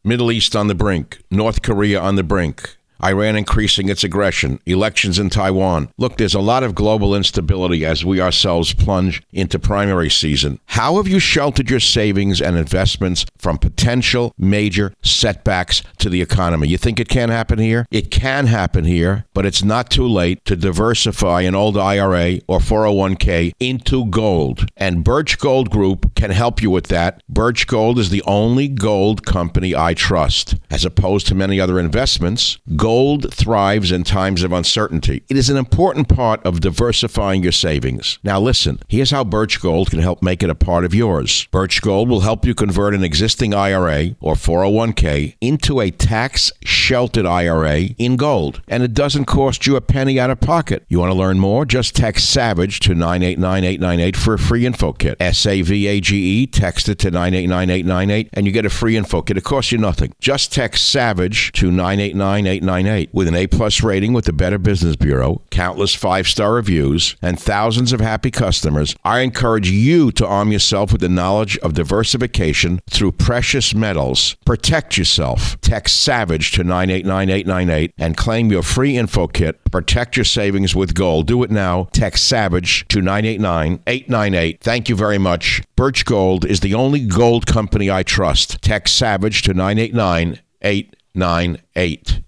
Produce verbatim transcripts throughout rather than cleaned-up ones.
Middle East on the brink. North Korea on the brink. Iran increasing its aggression, elections in Taiwan. Look, there's a lot of global instability as we ourselves plunge into primary season. How have you sheltered your savings and investments from potential major setbacks to the economy? You think it can't happen here? It can happen here, but it's not too late to diversify an old I R A or four oh one k into gold. And Birch Gold Group can help you with that. Birch Gold is the only gold company I trust. As opposed to many other investments, gold thrives in times of uncertainty. It is an important part of diversifying your savings. Now listen, here's how Birch Gold can help make it a part of yours. Birch Gold will help you convert an existing I R A or four oh one k into a tax-sheltered I R A in gold. And it doesn't cost you a penny out of pocket. You want to learn more? Just text SAVAGE to nine eight nine eight nine eight for a free info kit. S A V A G E, text it to nine eight nine eight nine eight and you get a free info kit. It costs you nothing. Just text SAVAGE to nine eight nine eight nine eight. With an A-plus rating with the Better Business Bureau, countless five-star reviews, and thousands of happy customers, I encourage you to arm yourself with the knowledge of diversification through precious metals. Protect yourself. Text SAVAGE to nine eight nine eight nine eight and claim your free info kit. Protect your savings with gold. Do it now. Text SAVAGE to nine eight nine eight nine eight. Thank you very much. Birch Gold is the only gold company I trust. Text SAVAGE to nine eight nine eight nine eight.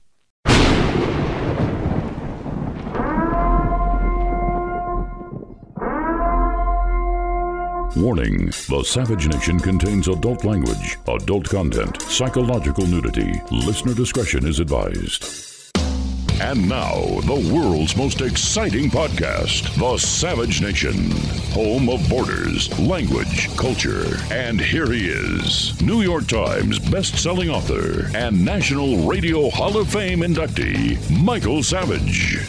Warning, the Savage Nation contains adult language, adult content, psychological nudity. Listener discretion is advised. And now, the world's most exciting podcast, The Savage Nation, home of borders, language, culture. And here he is, New York Times best-selling author and National Radio Hall of Fame inductee, Michael Savage.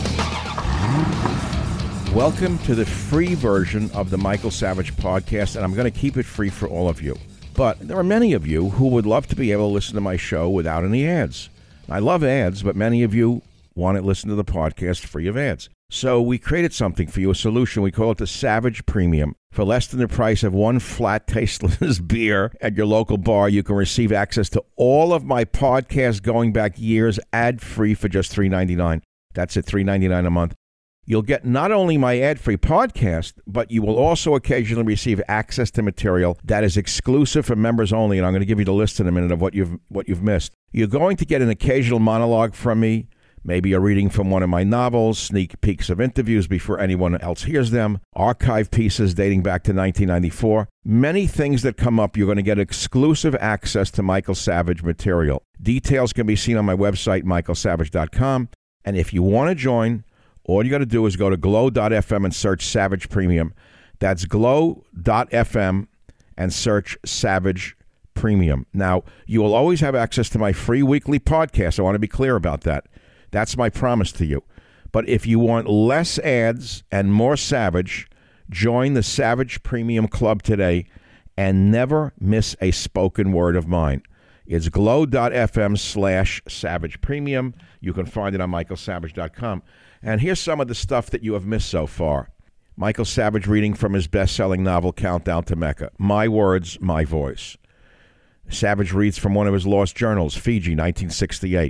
Welcome to the free version of the Michael Savage podcast, and I'm going to keep it free for all of you. But there are many of you who would love to be able to listen to my show without any ads. I love ads, but many of you want to listen to the podcast free of ads. So we created something for you, a solution. We call it the Savage Premium. For less than the price of one flat, tasteless beer at your local bar, you can receive access to all of my podcasts going back years, ad-free for just three dollars and ninety-nine cents. That's at three dollars and ninety-nine cents a month. You'll get not only my ad-free podcast, but you will also occasionally receive access to material that is exclusive for members only, and I'm going to give you the list in a minute of what you've what you've missed. You're going to get an occasional monologue from me, maybe a reading from one of my novels, sneak peeks of interviews before anyone else hears them, archive pieces dating back to nineteen ninety-four. Many things that come up, you're going to get exclusive access to Michael Savage material. Details can be seen on my website, michael savage dot com, and if you want to join, all you got to do is go to glow dot f m and search Savage Premium. That's glow dot f m and search Savage Premium. Now, you will always have access to my free weekly podcast. I want to be clear about that. That's my promise to you. But if you want less ads and more Savage, join the Savage Premium Club today and never miss a spoken word of mine. It's glow dot f m slash Savage Premium. You can find it on michael savage dot com. And here's some of the stuff that you have missed so far. Michael Savage reading from his best-selling novel, Countdown to Mecca. My words, my voice. Savage reads from one of his lost journals, Fiji, nineteen sixty-eight.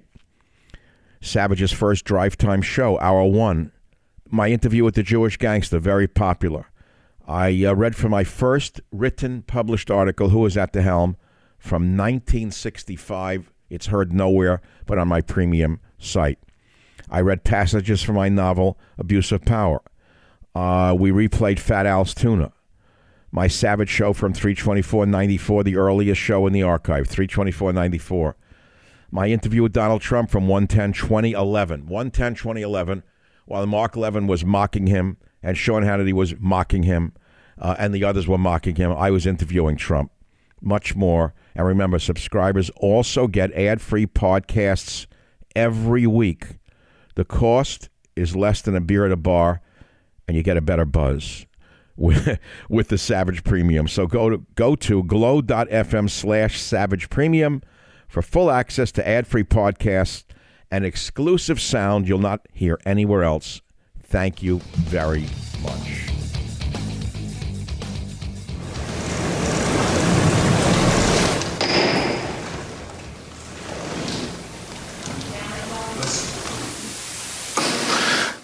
Savage's first drive time show, Hour One. My interview with the Jewish gangster, very popular. I uh, read from my first written, published article, Who Was at the Helm, from nineteen sixty-five. It's heard nowhere but on my premium site. I read passages from my novel, Abuse of Power. Uh, we replayed Fat Al's Tuna. My Savage show from three twenty-four ninety-four, the earliest show in the archive, three twenty-four ninety-four. My interview with Donald Trump from one ten twenty eleven. one ten twenty eleven, while Mark Levin was mocking him and Sean Hannity was mocking him uh, and the others were mocking him, I was interviewing Trump. Much more. And remember, subscribers also get ad-free podcasts every week. The cost is less than a beer at a bar, and you get a better buzz with, with the Savage Premium. So go to go to glow dot f m slash Savage Premium for full access to ad-free podcasts and exclusive sound you'll not hear anywhere else. Thank you very much.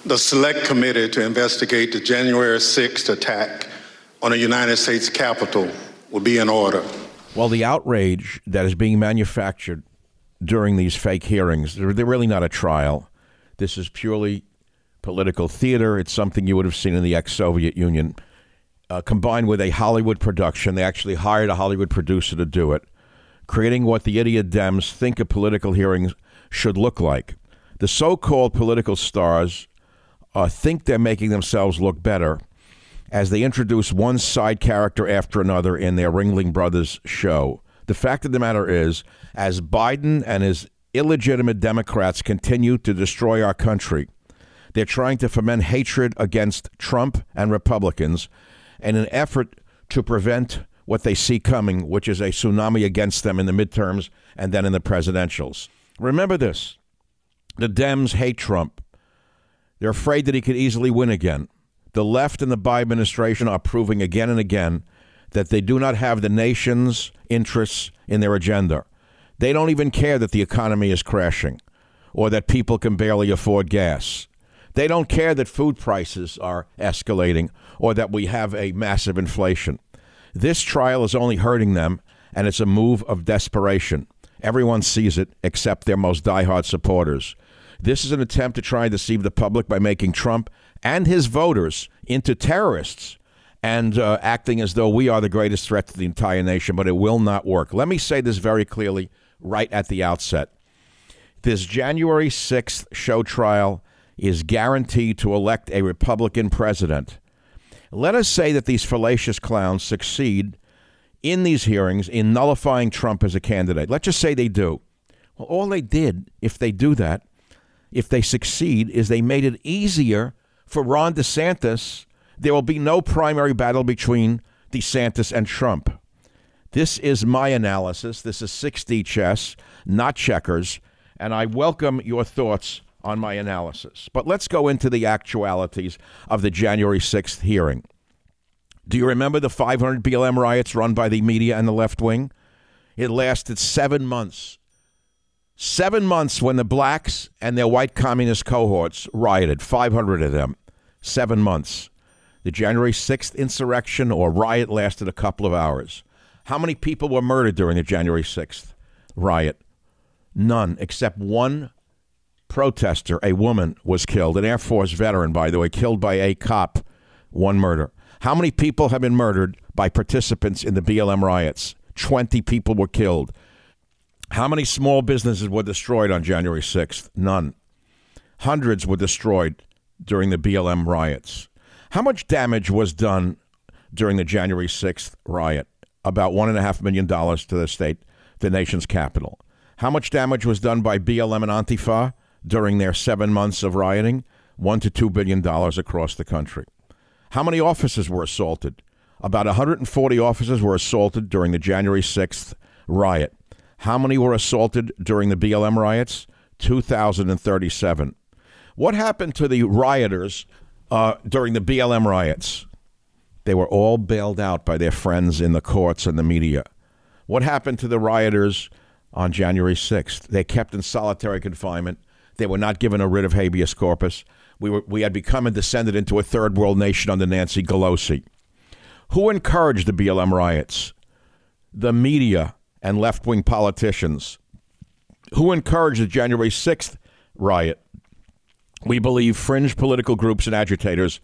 The Select Committee to investigate the January sixth attack on the United States Capitol will be in order. Well, the outrage that is being manufactured during these fake hearings, they're, they're really not a trial. This is purely political theater. It's something you would have seen in the ex-Soviet Union, uh, combined with a Hollywood production. They actually hired a Hollywood producer to do it, creating what the idiot Dems think a political hearings should look like. The so-called political stars uh, think they're making themselves look better as they introduce one side character after another in their Ringling Brothers show. The fact of the matter is, as Biden and his illegitimate Democrats continue to destroy our country, they're trying to foment hatred against Trump and Republicans in an effort to prevent what they see coming, which is a tsunami against them in the midterms and then in the presidentials. Remember this. The Dems hate Trump. They're afraid that he could easily win again. The left and the Biden administration are proving again and again that they do not have the nation's interests in their agenda. They don't even care that the economy is crashing or that people can barely afford gas. They don't care that food prices are escalating or that we have a massive inflation. This trial is only hurting them, and it's a move of desperation. Everyone sees it except their most diehard supporters. This is an attempt to try and deceive the public by making Trump and his voters into terrorists and uh, acting as though we are the greatest threat to the entire nation, but it will not work. Let me say this very clearly right at the outset. This January sixth show trial is guaranteed to elect a Republican president. Let us say that these fallacious clowns succeed in these hearings in nullifying Trump as a candidate. Let's just say they do. Well, all they did, if they do that, if they succeed, is they made it easier for Ron DeSantis. There will be no primary battle between DeSantis and Trump. This is my analysis. This is six D chess, not checkers, and I welcome your thoughts on my analysis. But let's go into the actualities of the January sixth hearing. Do you remember the five hundred B L M riots run by the media and the left wing? It lasted seven months. Seven months when the blacks and their white communist cohorts rioted, five hundred of them. Seven months. The January sixth insurrection or riot lasted a couple of hours. How many people were murdered during the January sixth riot? None, except one protester, a woman, was killed. An Air Force veteran, by the way, killed by a cop. One murder. How many people have been murdered by participants in the B L M riots? twenty people were killed. How many small businesses were destroyed on January sixth? None. Hundreds were destroyed during the B L M riots. How much damage was done during the January sixth riot? About one and a half million dollars to the state, the nation's capital. How much damage was done by B L M and Antifa during their seven months of rioting? One to two billion dollars across the country. How many officers were assaulted? About one hundred forty officers were assaulted during the January sixth riot. How many were assaulted during the B L M riots? two thousand thirty-seven. What happened to the rioters uh, during the B L M riots? They were all bailed out by their friends in the courts and the media. What happened to the rioters on January sixth? They kept in solitary confinement. They were not given a writ of habeas corpus. We were we had become and descended into a third world nation under Nancy Pelosi. Who encouraged the B L M riots? The media and left-wing politicians. Who encouraged the January sixth riot? We believe fringe political groups and agitators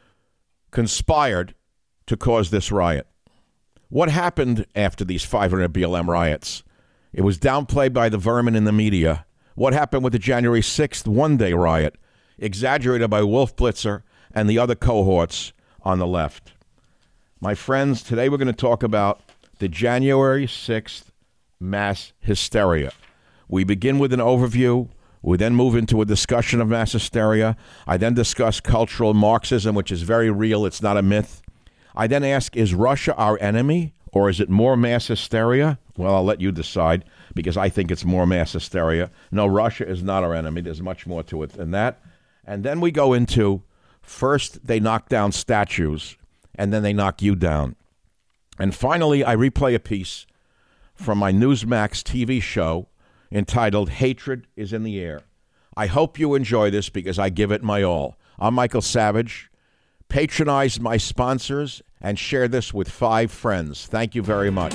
conspired to cause this riot. What happened after these five hundred B L M riots? It was downplayed by the vermin in the media. What happened with the January sixth one-day riot? Exaggerated by Wolf Blitzer and the other cohorts on the left. My friends, today we're going to talk about the January sixth mass hysteria. We begin with an overview. We then move into a discussion of mass hysteria. I then discuss cultural Marxism, which is very real. It's not a myth. I then ask, is Russia our enemy or is it more mass hysteria? Well, I'll let you decide because I think it's more mass hysteria. No, Russia is not our enemy. There's much more to it than that. And then we go into, first they knock down statues and then they knock you down. And finally, I replay a piece from my Newsmax T V show entitled Hatred is in the Air. I hope you enjoy this because I give it my all. I'm Michael Savage. Patronize my sponsors and share this with five friends. Thank you very much.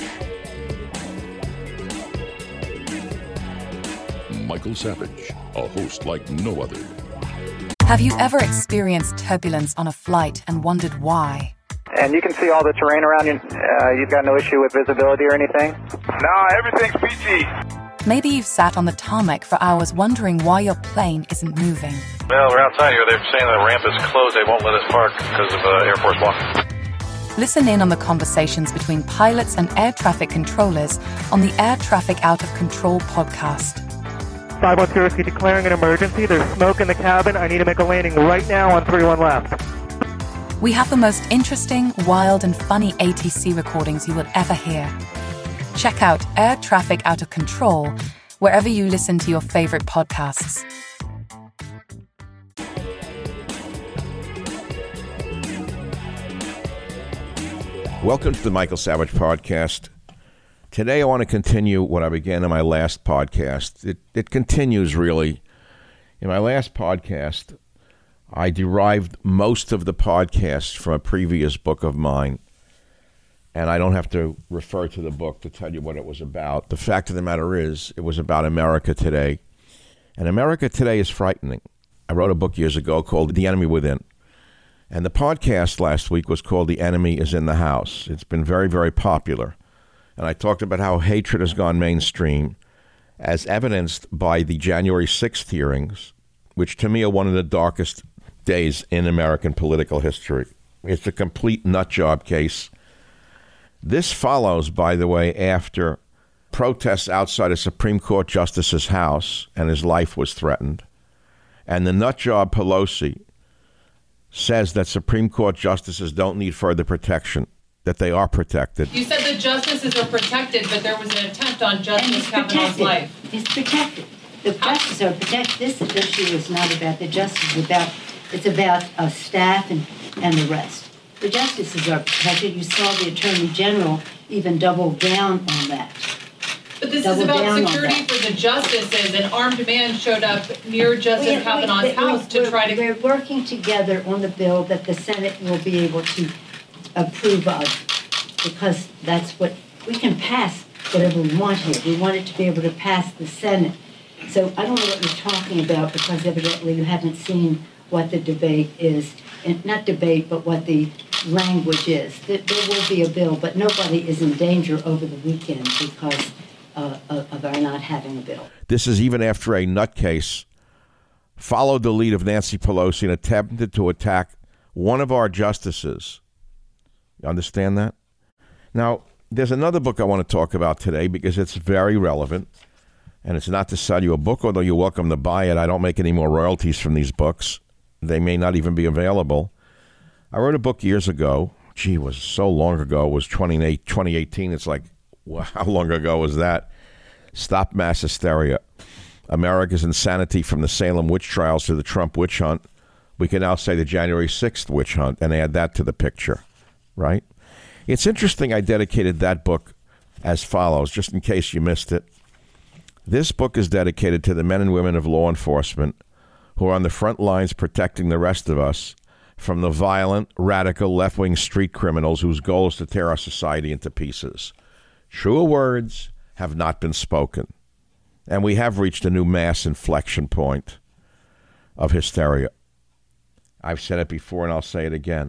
Michael Savage, a host like no other. Have you ever experienced turbulence on a flight and wondered why? And you can see all the terrain around you. Uh, you've got no issue with visibility or anything? No, everything's P G. Maybe you've sat on the tarmac for hours wondering why your plane isn't moving. Well, we're outside here. They're saying the ramp is closed. They won't let us park because of uh, Air Force One. Listen in on the conversations between pilots and air traffic controllers on the Air Traffic Out of Control podcast. five one zero, declaring an emergency. There's smoke in the cabin. I need to make a landing right now on three one left. We have the most interesting, wild, and funny A T C recordings you will ever hear. Check out Air Traffic Out of Control wherever you listen to your favorite podcasts. Welcome to the Michael Savage Podcast. Today I want to continue what I began in my last podcast. It, it continues, really. In my last podcast, I derived most of the podcast from a previous book of mine, and I don't have to refer to the book to tell you what it was about. The fact of the matter is, it was about America today, and America today is frightening. I wrote a book years ago called The Enemy Within, and the podcast last week was called The Enemy is in the House. It's been very, very popular, and I talked about how hatred has gone mainstream, as evidenced by the January sixth hearings, which to me are one of the darkest days in American political history. It's a complete nut job case. This follows, by the way, after protests outside a Supreme Court justice's house, and his life was threatened. And the nut job Pelosi says that Supreme Court justices don't need further protection, that they are protected. You said the justices are protected, but there was an attempt on Justice Kavanaugh's life. It's protected. The justices are protected. This issue is not about the justices. It's about, it's about uh, staff and, and the rest. The justices are protected. You saw the Attorney General even double down on that. But this double is about security for the justices. An armed man showed up near Justice we, Kavanaugh's we, house to we're, try to... We're working together on the bill that the Senate will be able to approve of, because that's what, we can pass whatever we want here. We want it to be able to pass the Senate. So I don't know what you're talking about, because evidently you haven't seen what the debate is. And not debate, but what the language is. There, there will be a bill, but nobody is in danger over the weekend because uh, of our not having a bill. This is even after a nutcase followed the lead of Nancy Pelosi and attempted to attack one of our justices. You understand that? Now, there's another book I want to talk about today because it's very relevant, and it's not to sell you a book, although you're welcome to buy it. I don't make any more royalties from these books. They may not even be available. I wrote a book years ago. Gee, it was so long ago. It was twenty eighteen. It's like, well, how long ago was that? Stop Mass Hysteria. America's Insanity from the Salem witch trials to the Trump witch hunt. We can now say the January sixth witch hunt and add that to the picture, right? It's interesting I dedicated that book as follows, just in case you missed it. This book is dedicated to the men and women of law enforcement who are on the front lines protecting the rest of us from the violent, radical, left-wing street criminals whose goal is to tear our society into pieces. Truer words have not been spoken, and we have reached a new mass inflection point of hysteria. I've said it before, and I'll say it again.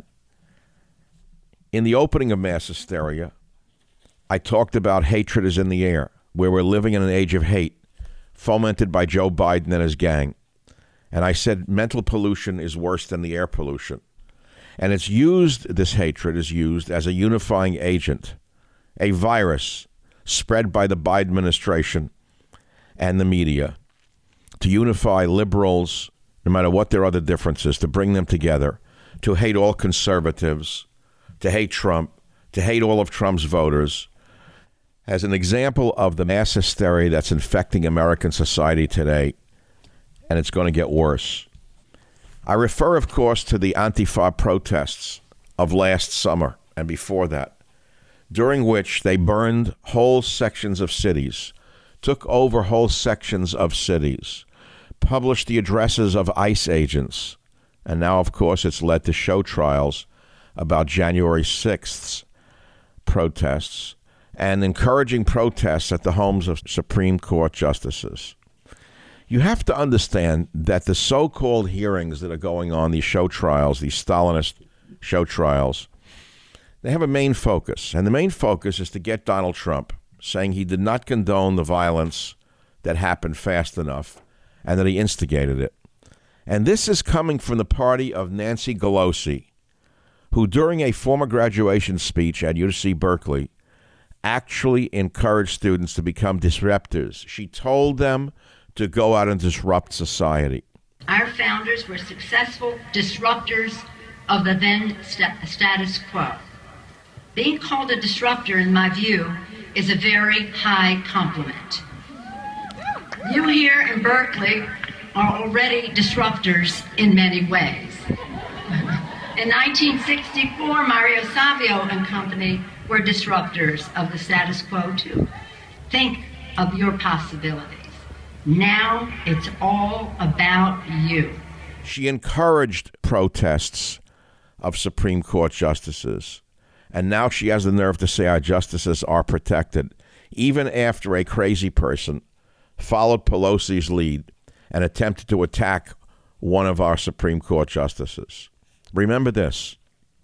In the opening of Mass Hysteria, I talked about hatred is in the air, where we're living in an age of hate, fomented by Joe Biden and his gang. And I said mental pollution is worse than the air pollution. And it's used, this hatred is used as a unifying agent, a virus spread by the Biden administration and the media to unify liberals, no matter what their other differences, to bring them together, to hate all conservatives, to hate Trump, to hate all of Trump's voters. As an example of the mass hysteria that's infecting American society today, and it's going to get worse. I refer, of course, to the Antifa protests of last summer and before that, during which they burned whole sections of cities, took over whole sections of cities, published the addresses of ICE agents, And now, of course, it's led to show trials about January sixth's protests and encouraging protests at the homes of Supreme Court justices. You have to understand that the so-called hearings that are going on, these show trials, these Stalinist show trials, they have a main focus. And the main focus is to get Donald Trump saying he did not condone the violence that happened fast enough and that he instigated it. And this is coming from the party of Nancy Pelosi, who during a former graduation speech at U C Berkeley actually encouraged students to become disruptors. She told them to go out and disrupt society. Our founders were successful disruptors of the then st- status quo. Being called a disruptor, in my view, is a very high compliment. You here in Berkeley are already disruptors in many ways. In nineteen sixty-four, Mario Savio and company were disruptors of the status quo too. Think of your possibilities. Now it's all about you. She encouraged protests of Supreme Court justices. And now she has the nerve to say our justices are protected, even after a crazy person followed Pelosi's lead and attempted to attack one of our Supreme Court justices. Remember this.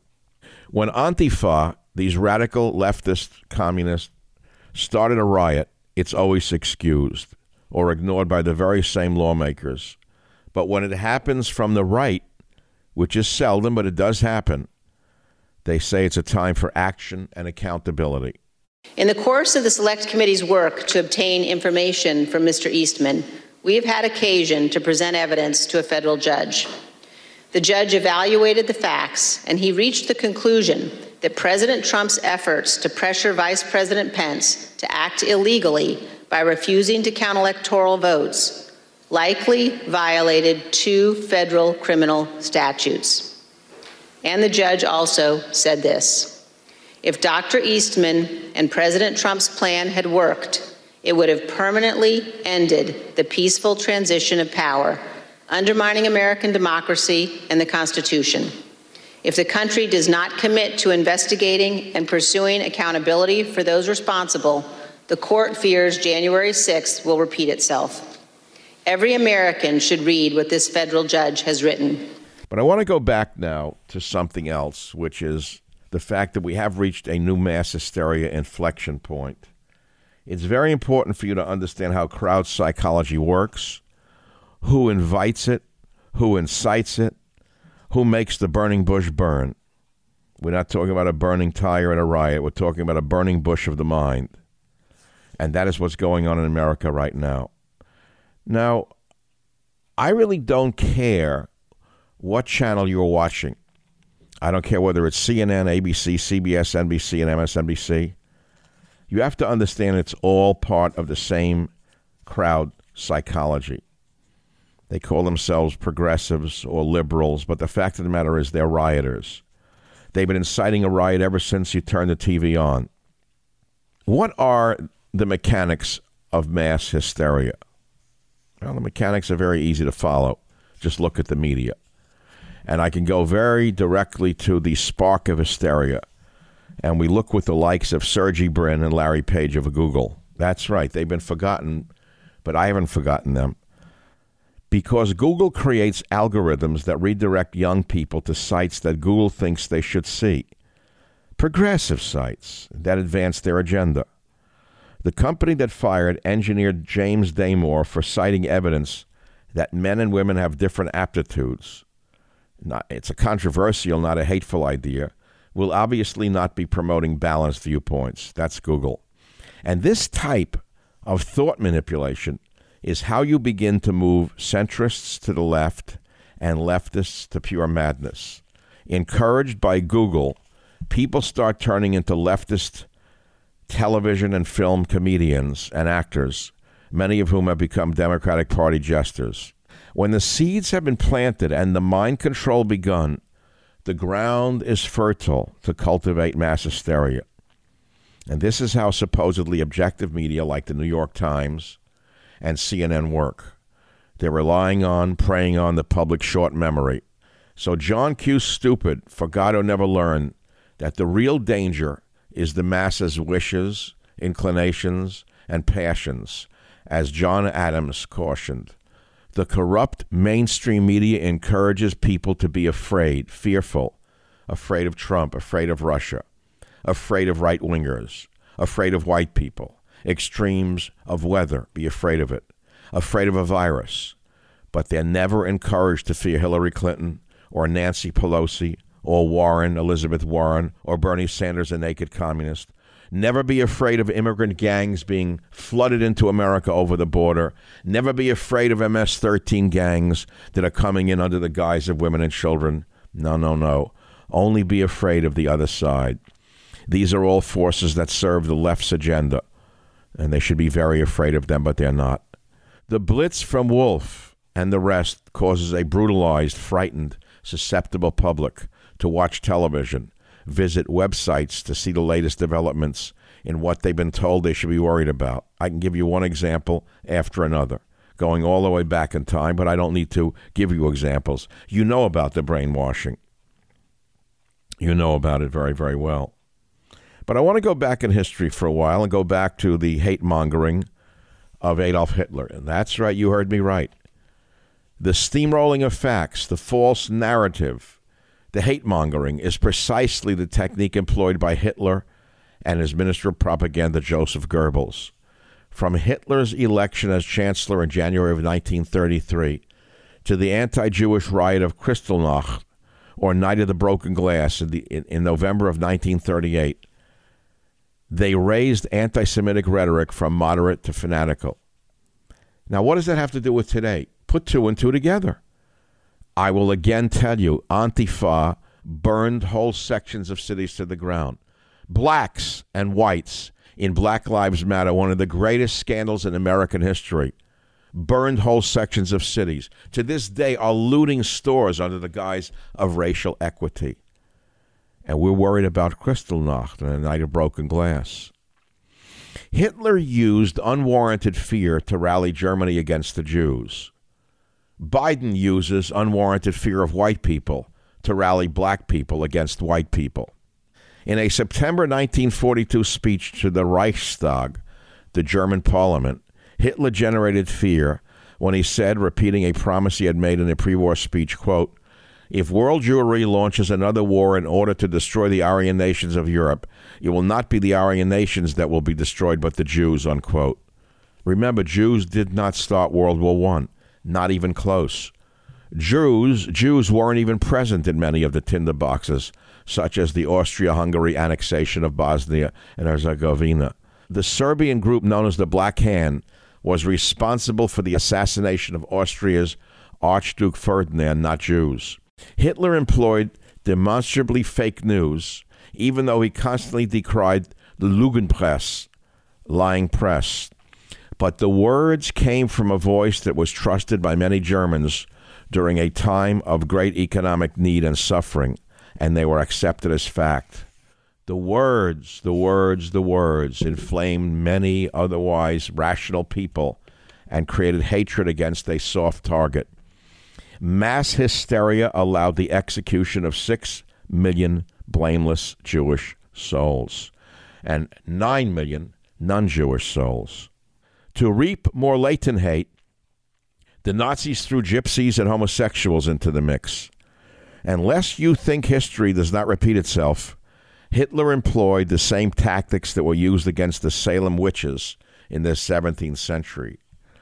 When Antifa, these radical leftist communists, started a riot, it's always excused or ignored by the very same lawmakers. But when it happens from the right, which is seldom, but it does happen, they say it's a time for action and accountability. In the course of the Select Committee's work to obtain information from Mister Eastman, we have had occasion to present evidence to a federal judge. The judge evaluated the facts, and he reached the conclusion that President Trump's efforts to pressure Vice President Pence to act illegally by refusing to count electoral votes likely violated two federal criminal statutes. And the judge also said this: if Doctor Eastman and President Trump's plan had worked, it would have permanently ended the peaceful transition of power, undermining American democracy and the Constitution. If the country does not commit to investigating and pursuing accountability for those responsible, the court fears January sixth will repeat itself. Every American should read what this federal judge has written. But I want to go back now to something else, which is the fact that we have reached a new mass hysteria inflection point. It's very important for you to understand how crowd psychology works, who invites it, who incites it, who makes the burning bush burn. We're not talking about a burning tire at a riot. We're talking about a burning bush of the mind. And that is what's going on in America right now. Now, I really don't care what channel you're watching. I don't care whether it's C N N, A B C, C B S, N B C, and M S N B C. You have to understand it's all part of the same crowd psychology. They call themselves progressives or liberals, but the fact of the matter is they're rioters. They've been inciting a riot ever since you turned the T V on. What are the mechanics of mass hysteria? Well, the mechanics are very easy to follow. Just look at the media. And I can go very directly to the spark of hysteria. And we look with the likes of Sergey Brin and Larry Page of Google. That's right. They've been forgotten, but I haven't forgotten them. Because Google creates algorithms that redirect young people to sites that Google thinks they should see. Progressive sites that advance their agenda. The company that fired engineer James Damore for citing evidence that men and women have different aptitudes. Not, it's a controversial, not a hateful idea, will obviously not be promoting balanced viewpoints. That's Google. And this type of thought manipulation is how you begin to move centrists to the left and leftists to pure madness. Encouraged by Google, people start turning into leftist television and film comedians and actors, many of whom have become Democratic Party jesters. When the seeds have been planted and the mind control begun, the ground is fertile to cultivate mass hysteria. And this is how supposedly objective media like the New York Times and C N N work. They're relying on, preying on the public's short memory. So John Q. Stupid forgot or never learned that the real danger is the masses' wishes, inclinations, and passions, as John Adams cautioned. The corrupt mainstream media encourages people to be afraid, fearful, afraid of Trump, afraid of Russia, afraid of right-wingers, afraid of white people, extremes of weather, be afraid of it, afraid of a virus. But they're never encouraged to fear Hillary Clinton or Nancy Pelosi or Warren, Elizabeth Warren, or Bernie Sanders, a naked communist. Never be afraid of immigrant gangs being flooded into America over the border. Never be afraid of M S thirteen gangs that are coming in under the guise of women and children. No, no, no. Only be afraid of the other side. These are all forces that serve the left's agenda, and they should be very afraid of them, but they're not. The blitz from Wolf and the rest causes a brutalized, frightened, susceptible public to watch television, visit websites to see the latest developments in what they've been told they should be worried about. I can give you one example after another, going all the way back in time, but I don't need to give you examples. You know about the brainwashing. You know about it very, very well. But I want to go back in history for a while and go back to the hate-mongering of Adolf Hitler. And that's right, you heard me right. The steamrolling of facts, the false narrative, the hate-mongering is precisely the technique employed by Hitler and his Minister of Propaganda, Joseph Goebbels. From Hitler's election as Chancellor in January of nineteen thirty-three to the anti-Jewish riot of Kristallnacht, or Night of the Broken Glass, in, the, in, in November of nineteen thirty-eight, they raised anti-Semitic rhetoric from moderate to fanatical. Now, what does that have to do with today? Put two and two together. I will again tell you, Antifa burned whole sections of cities to the ground. Blacks and whites in Black Lives Matter, one of the greatest scandals in American history, burned whole sections of cities. To this day are looting stores under the guise of racial equity. And we're worried about Kristallnacht and the Night of Broken Glass. Hitler used unwarranted fear to rally Germany against the Jews. Biden uses unwarranted fear of white people to rally black people against white people. In a September nineteen forty-two speech to the Reichstag, the German parliament, Hitler generated fear when he said, repeating a promise he had made in a pre-war speech, quote, "If world Jewry launches another war in order to destroy the Aryan nations of Europe, it will not be the Aryan nations that will be destroyed, but the Jews," unquote. Remember, Jews did not start World War One. Not even close. Jews, Jews weren't even present in many of the tinderboxes, such as the Austria-Hungary annexation of Bosnia and Herzegovina. The Serbian group known as the Black Hand was responsible for the assassination of Austria's Archduke Ferdinand, not Jews. Hitler employed demonstrably fake news, even though he constantly decried the Lügenpresse, lying press. But the words came from a voice that was trusted by many Germans during a time of great economic need and suffering, and they were accepted as fact. The words, the words, the words inflamed many otherwise rational people and created hatred against a soft target. Mass hysteria allowed the execution of six million blameless Jewish souls and nine million non-Jewish souls. To reap more latent hate, the Nazis threw gypsies and homosexuals into the mix. Unless you think history does not repeat itself, Hitler employed the same tactics that were used against the Salem witches in the seventeenth century.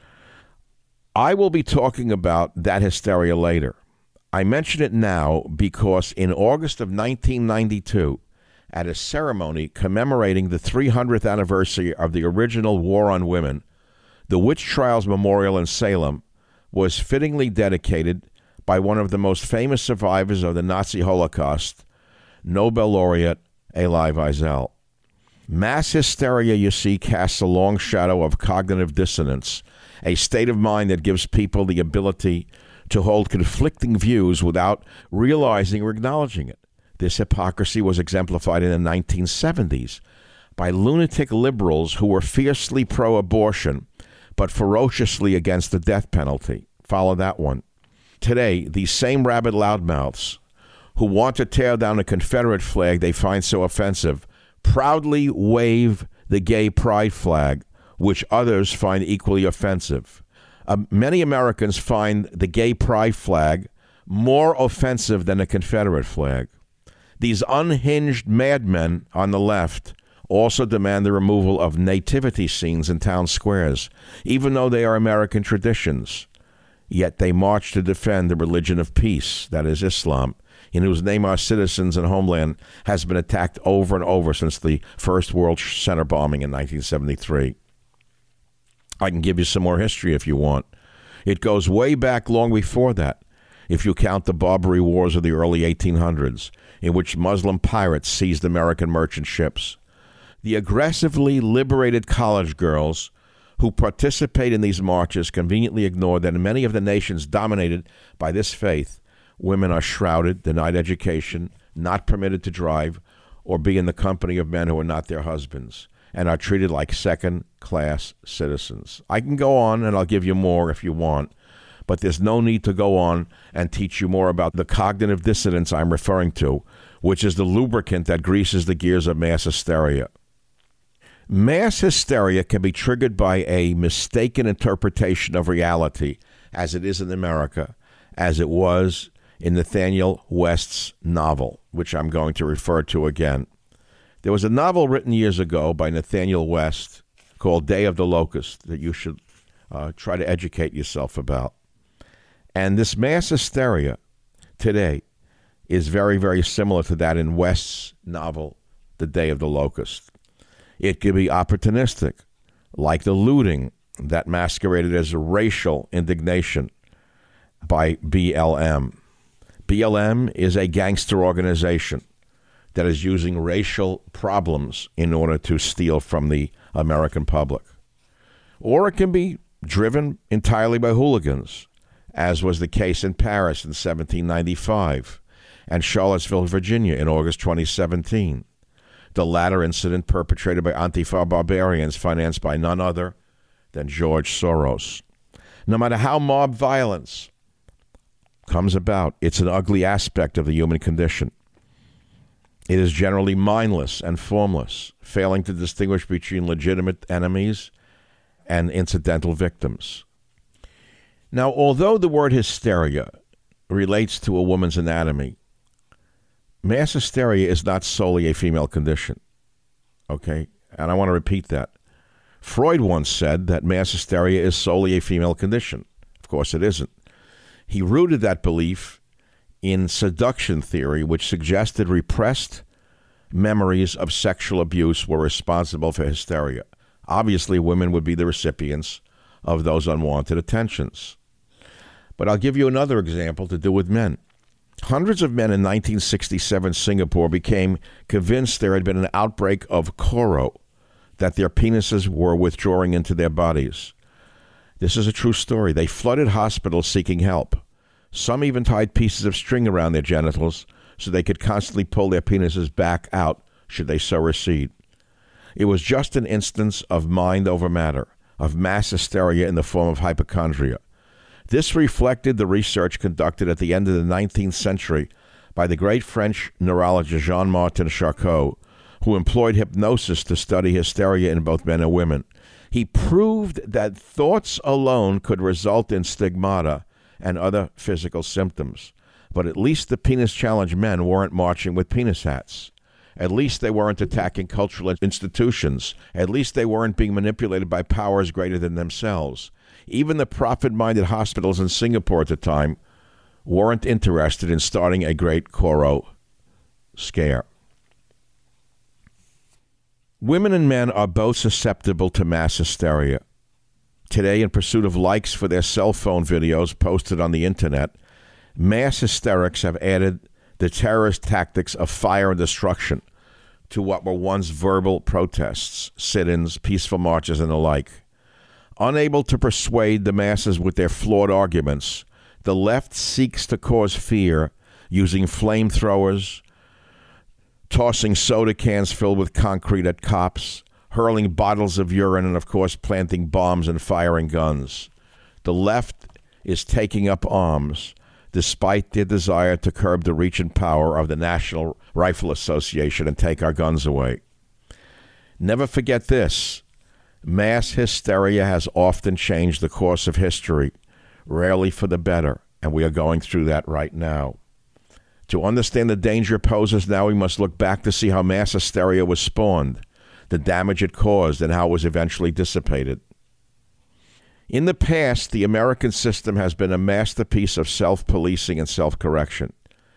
I will be talking about that hysteria later. I mention it now because in August of nineteen ninety-two, at a ceremony commemorating the three hundredth anniversary of the original War on Women, the Witch Trials Memorial in Salem was fittingly dedicated by one of the most famous survivors of the Nazi Holocaust, Nobel laureate Elie Wiesel. Mass hysteria, you see, casts a long shadow of cognitive dissonance, a state of mind that gives people the ability to hold conflicting views without realizing or acknowledging it. This hypocrisy was exemplified in the nineteen seventies by lunatic liberals who were fiercely pro-abortion but ferociously against the death penalty. Follow that one. Today, these same rabid loudmouths who want to tear down the Confederate flag they find so offensive proudly wave the gay pride flag, which others find equally offensive. Uh, many Americans find the gay pride flag more offensive than the Confederate flag. These unhinged madmen on the left also demand the removal of nativity scenes in town squares, even though they are American traditions. Yet they march to defend the religion of peace, that is Islam, in whose name our citizens and homeland has been attacked over and over since the first World Center bombing in nineteen seventy-three. I can give you some more history if you want. It goes way back long before that, if you count the Barbary Wars of the early eighteen hundreds, in which Muslim pirates seized American merchant ships. The aggressively liberated college girls who participate in these marches conveniently ignore that in many of the nations dominated by this faith, women are shrouded, denied education, not permitted to drive, or be in the company of men who are not their husbands, and are treated like second-class citizens. I can go on, and I'll give you more if you want, but there's no need to go on and teach you more about the cognitive dissonance I'm referring to, which is the lubricant that greases the gears of mass hysteria. Mass hysteria can be triggered by a mistaken interpretation of reality, as it is in America, as it was in Nathaniel West's novel, which I'm going to refer to again. There was a novel written years ago by Nathaniel West called Day of the Locust that you should uh, try to educate yourself about. And this mass hysteria today is very, very similar to that in West's novel, The Day of the Locust. It could be opportunistic, like the looting that masqueraded as racial indignation by B L M. B L M is a gangster organization that is using racial problems in order to steal from the American public. Or it can be driven entirely by hooligans, as was the case in Paris in seventeen ninety-five and Charlottesville, Virginia in August twenty seventeen. The latter incident perpetrated by Antifa barbarians financed by none other than George Soros. No matter how mob violence comes about, it's an ugly aspect of the human condition. It is generally mindless and formless, failing to distinguish between legitimate enemies and incidental victims. Now, although the word hysteria relates to a woman's anatomy, mass hysteria is not solely a female condition, okay? And I want to repeat that. Freud once said that mass hysteria is solely a female condition. Of course, it isn't. He rooted that belief in seduction theory, which suggested repressed memories of sexual abuse were responsible for hysteria. Obviously, women would be the recipients of those unwanted attentions. But I'll give you another example to do with men. Hundreds of men in nineteen sixty-seven Singapore became convinced there had been an outbreak of Coro, that their penises were withdrawing into their bodies. This is a true story. They flooded hospitals seeking help. Some even tied pieces of string around their genitals so they could constantly pull their penises back out should they so recede. It was just an instance of mind over matter, of mass hysteria in the form of hypochondria. This reflected the research conducted at the end of the nineteenth century by the great French neurologist Jean-Martin Charcot, who employed hypnosis to study hysteria in both men and women. He proved that thoughts alone could result in stigmata and other physical symptoms. But at least the penis-challenged men weren't marching with penis hats. At least they weren't attacking cultural institutions. At least they weren't being manipulated by powers greater than themselves. Even the profit-minded hospitals in Singapore at the time weren't interested in starting a great Coro scare. Women and men are both susceptible to mass hysteria. Today, in pursuit of likes for their cell phone videos posted on the internet, mass hysterics have added the terrorist tactics of fire and destruction to what were once verbal protests, sit-ins, peaceful marches, and the like. Unable to persuade the masses with their flawed arguments, the left seeks to cause fear using flamethrowers, tossing soda cans filled with concrete at cops, hurling bottles of urine, and, of course, planting bombs and firing guns. The left is taking up arms despite their desire to curb the reach and power of the National Rifle Association and take our guns away. Never forget this. Mass hysteria has often changed the course of history, rarely for the better, and we are going through that right now. To understand the danger it poses now, we must look back to see how mass hysteria was spawned, the damage it caused, and how it was eventually dissipated. In the past, the American system has been a masterpiece of self-policing and self-correction.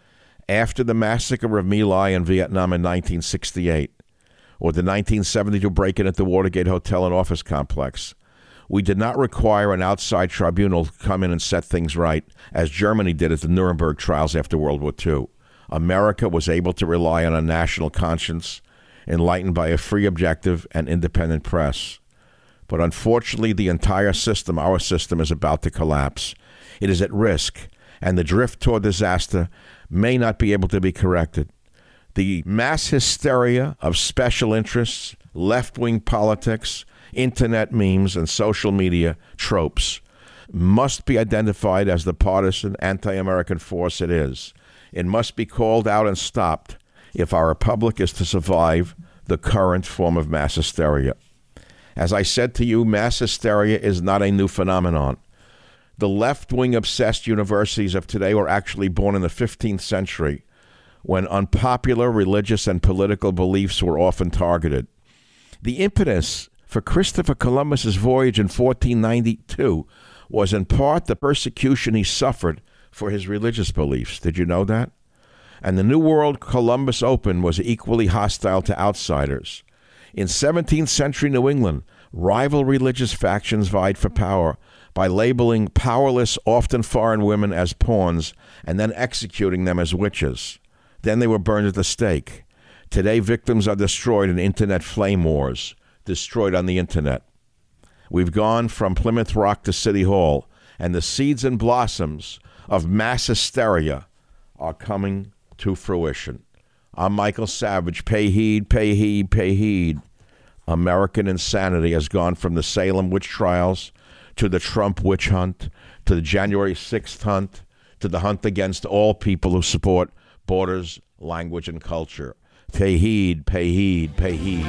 After the massacre of My Lai in Vietnam in nineteen sixty-eight, or the nineteen seventy-two break-in at the Watergate Hotel and Office Complex, we did not require an outside tribunal to come in and set things right, as Germany did at the Nuremberg trials after World War Two. America was able to rely on a national conscience, enlightened by a free, objective, and independent press. But unfortunately, the entire system, our system, is about to collapse. It is at risk, and the drift toward disaster may not be able to be corrected. The mass hysteria of special interests, left-wing politics, internet memes, and social media tropes must be identified as the partisan, anti-American force it is. It must be called out and stopped if our republic is to survive the current form of mass hysteria. As I said to you, mass hysteria is not a new phenomenon. The left-wing obsessed universities of today were actually born in the fifteenth century, when unpopular religious and political beliefs were often targeted. The impetus for Christopher Columbus's voyage in fourteen ninety-two was in part the persecution he suffered for his religious beliefs. Did you know that? And the New World Columbus opened was equally hostile to outsiders. In seventeenth century New England, rival religious factions vied for power by labeling powerless, often foreign women as pawns and then executing them as witches. Then they were burned at the stake. Today, victims are destroyed in internet flame wars, destroyed on the internet. We've gone from Plymouth Rock to City Hall, and the seeds and blossoms of mass hysteria are coming to fruition. I'm Michael Savage. Pay heed, pay heed, pay heed. American insanity has gone from the Salem witch trials to the Trump witch hunt to the January sixth hunt to the hunt against all people who support borders, language, and culture. Pay heed, pay heed, pay heed.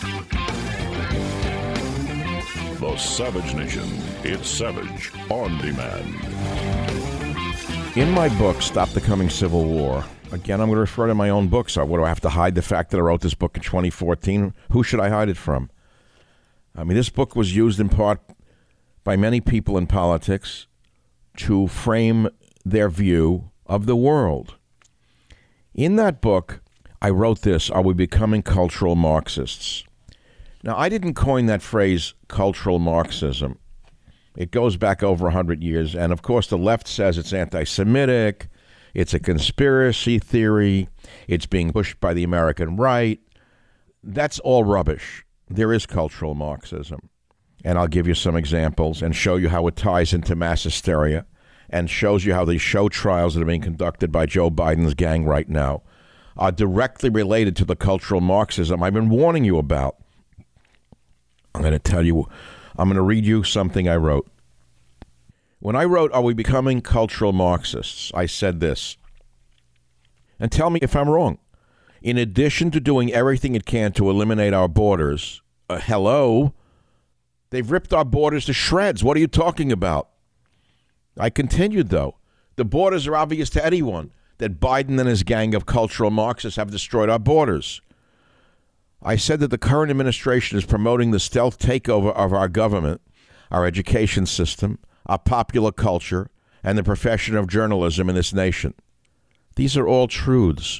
The Savage Nation. It's Savage on Demand. In my book, Stop the Coming Civil War, again, I'm going to refer to my own books. What, do I have to hide the fact that I wrote this book in twenty fourteen? Who should I hide it from? I mean, this book was used in part by many people in politics to frame their view of the world. In that book, I wrote this: are we becoming cultural Marxists? Now, I didn't coin that phrase, cultural Marxism. It goes back over one hundred years, and of course the left says it's anti-Semitic, it's a conspiracy theory, it's being pushed by the American right. That's all rubbish. There is cultural Marxism, and I'll give you some examples and show you how it ties into mass hysteria and shows you how these show trials that are being conducted by Joe Biden's gang right now are directly related to the cultural Marxism I've been warning you about. I'm going to tell you, I'm going to read you something I wrote. When I wrote, Are We Becoming Cultural Marxists? I said this, and tell me if I'm wrong. In addition to doing everything it can to eliminate our borders, uh, hello, they've ripped our borders to shreds. What are you talking about? I continued, though. The borders are obvious to anyone that Biden and his gang of cultural Marxists have destroyed our borders. I said that the current administration is promoting the stealth takeover of our government, our education system, our popular culture, and the profession of journalism in this nation. These are all truths.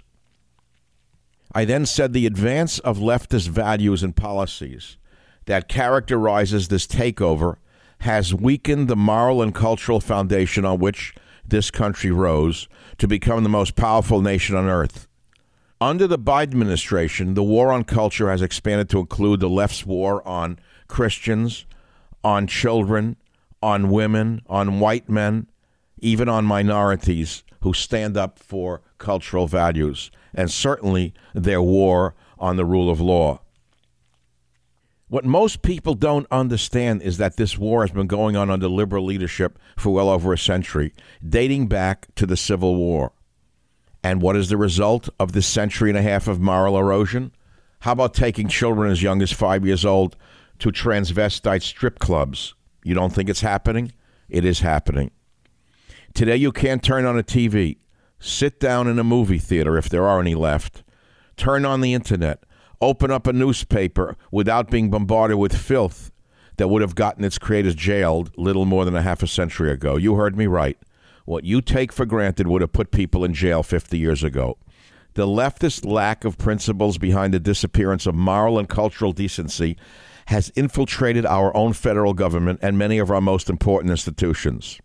I then said the advance of leftist values and policies that characterizes this takeover has weakened the moral and cultural foundation on which this country rose to become the most powerful nation on earth. Under the Biden administration, the war on culture has expanded to include the left's war on Christians, on children, on women, on white men, even on minorities who stand up for cultural values, and certainly their war on the rule of law. What most people don't understand is that this war has been going on under liberal leadership for well over a century, dating back to the Civil War. And what is the result of this century and a half of moral erosion? How about taking children as young as five years old to transvestite strip clubs? You don't think it's happening? It is happening. Today you can't turn on a T V, sit down in a movie theater if there are any left, turn on the internet, open up a newspaper without being bombarded with filth that would have gotten its creators jailed little more than a half a century ago. You heard me right. What you take for granted would have put people in jail fifty years ago. The leftist lack of principles behind the disappearance of moral and cultural decency has infiltrated our own federal government and many of our most important institutions.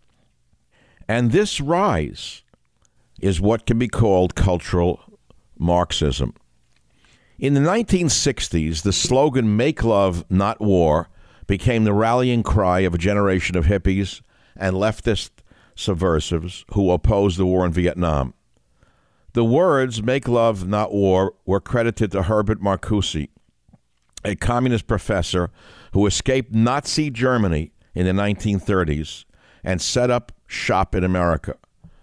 And this rise is what can be called cultural Marxism. In the nineteen sixties, the slogan, "Make love, not war," became the rallying cry of a generation of hippies and leftist subversives who opposed the war in Vietnam. The words, "Make love, not war," were credited to Herbert Marcuse, a communist professor who escaped Nazi Germany in the nineteen thirties and set up shop in America.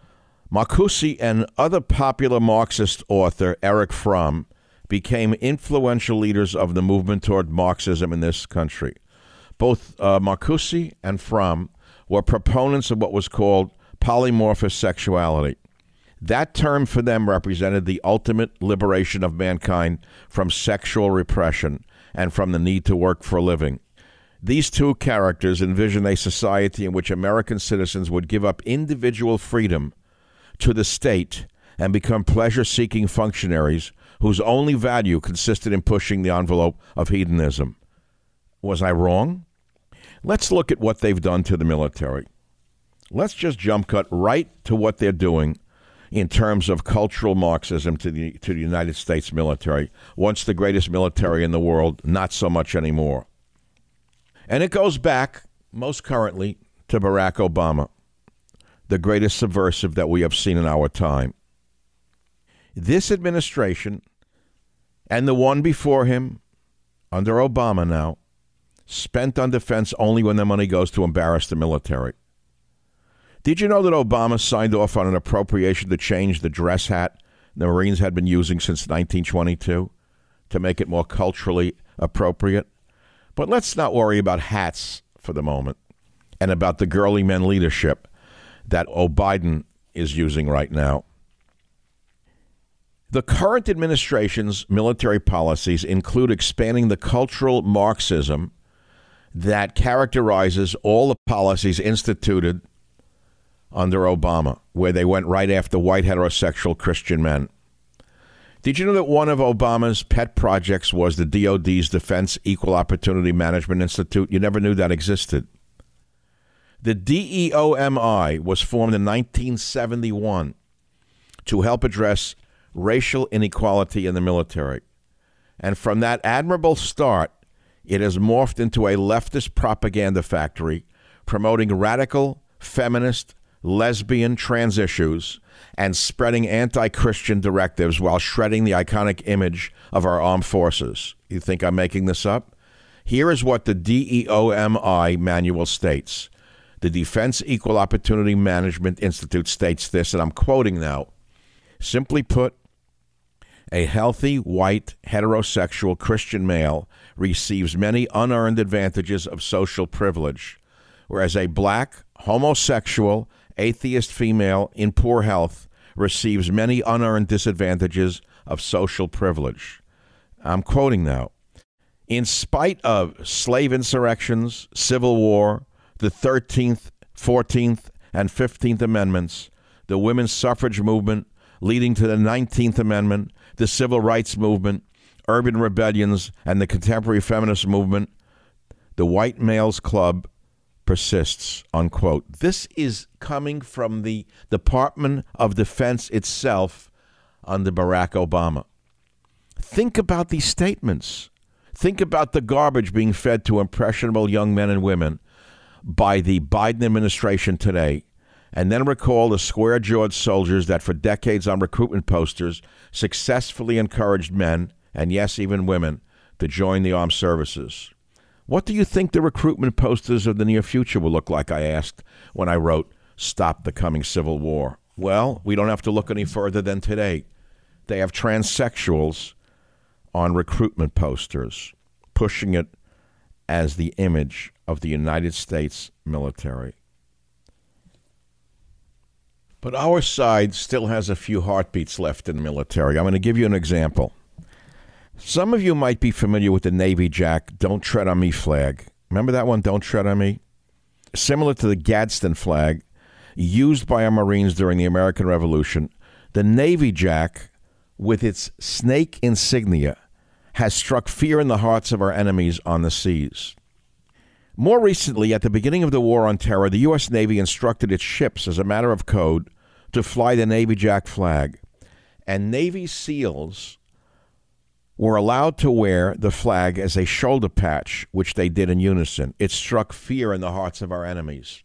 Marcuse and other popular Marxist author Erich Fromm became influential leaders of the movement toward Marxism in this country. Both uh, Marcuse and Fromm were proponents of what was called polymorphous sexuality. That term for them represented the ultimate liberation of mankind from sexual repression and from the need to work for a living. These two characters envisioned a society in which American citizens would give up individual freedom to the state and become pleasure-seeking functionaries whose only value consisted in pushing the envelope of hedonism. Was I wrong? Let's look at what they've done to the military. Let's just jump cut right to what they're doing in terms of cultural Marxism to the to the United States military, once the greatest military in the world, not so much anymore. And it goes back, most currently, to Barack Obama, the greatest subversive that we have seen in our time. This administration, and the one before him, under Obama now, spent on defense only when the money goes to embarrass the military. Did you know that Obama signed off on an appropriation to change the dress hat the Marines had been using since nineteen twenty-two to make it more culturally appropriate? But let's not worry about hats for the moment and about the girly men leadership that O'Biden is using right now. The current administration's military policies include expanding the cultural Marxism that characterizes all the policies instituted under Obama, where they went right after white heterosexual Christian men. Did you know that one of Obama's pet projects was the D O D's Defense Equal Opportunity Management Institute? You never knew that existed. The D E O M I was formed in nineteen seventy-one to help address racial inequality in the military. And from that admirable start, it has morphed into a leftist propaganda factory promoting radical, feminist, lesbian, trans issues and spreading anti-Christian directives while shredding the iconic image of our armed forces. You think I'm making this up? Here is what the D E O M I manual states. The Defense Equal Opportunity Management Institute states this, and I'm quoting now. Simply put, a healthy, white, heterosexual Christian male receives many unearned advantages of social privilege, whereas a black, homosexual, atheist female in poor health receives many unearned disadvantages of social privilege. I'm quoting now. In spite of slave insurrections, civil war, the thirteenth, fourteenth, and fifteenth Amendments, the women's suffrage movement leading to the nineteenth Amendment, the civil rights movement, urban rebellions, and the contemporary feminist movement, the white males club persists, unquote. This is coming from the Department of Defense itself under Barack Obama. Think about these statements. Think about the garbage being fed to impressionable young men and women by the Biden administration today, and then recall the square-jawed soldiers that for decades on recruitment posters successfully encouraged men, and yes, even women, to join the armed services. What do you think the recruitment posters of the near future will look like, I asked when I wrote Stop the Coming Civil War. Well, we don't have to look any further than today. They have transsexuals on recruitment posters, pushing it as the image of the United States military. But our side still has a few heartbeats left in the military. I'm going to give you an example. Some of you might be familiar with the Navy Jack Don't Tread on Me flag. Remember that one, Don't Tread on Me? Similar to the Gadsden flag used by our Marines during the American Revolution, the Navy Jack, with its snake insignia, has struck fear in the hearts of our enemies on the seas. More recently, at the beginning of the War on Terror, the U S Navy instructed its ships, as a matter of code, to fly the Navy Jack flag. And Navy SEALs were allowed to wear the flag as a shoulder patch, which they did in unison. It struck fear in the hearts of our enemies.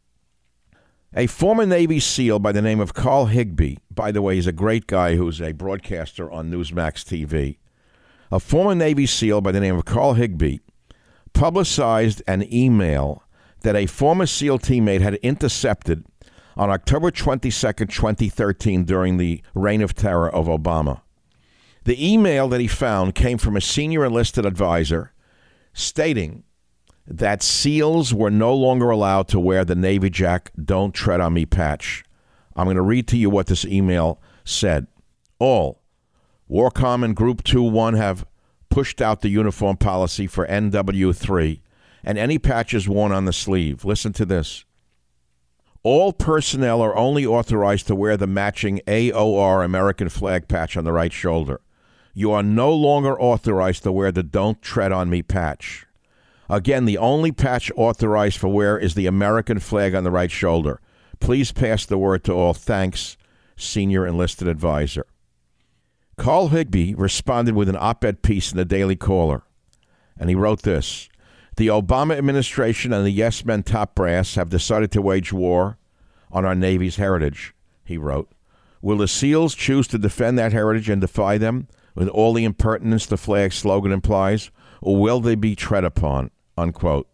A former Navy SEAL by the name of Carl Higbee, by the way, he's a great guy who's a broadcaster on Newsmax T V. A former Navy SEAL by the name of Carl Higbee publicized an email that a former SEAL teammate had intercepted on October twenty-second, twenty thirteen, during the reign of terror of Obama. The email that he found came from a senior enlisted advisor stating that SEALs were no longer allowed to wear the Navy Jack Don't Tread on Me patch. I'm going to read to you what this email said. All, WARCOM and Group two one have pushed out the uniform policy for N W three and any patches worn on the sleeve. Listen to this. All personnel are only authorized to wear the matching A O R American flag patch on the right shoulder. You are no longer authorized to wear the Don't Tread on Me patch. Again, the only patch authorized for wear is the American flag on the right shoulder. Please pass the word to all. Thanks, Senior Enlisted Advisor. Carl Higbee responded with an op-ed piece in the Daily Caller, and he wrote this. The Obama administration and the Yes Men top brass have decided to wage war on our Navy's heritage, he wrote. Will the SEALs choose to defend that heritage and defy them with all the impertinence the flag slogan implies, or will they be tread upon, unquote.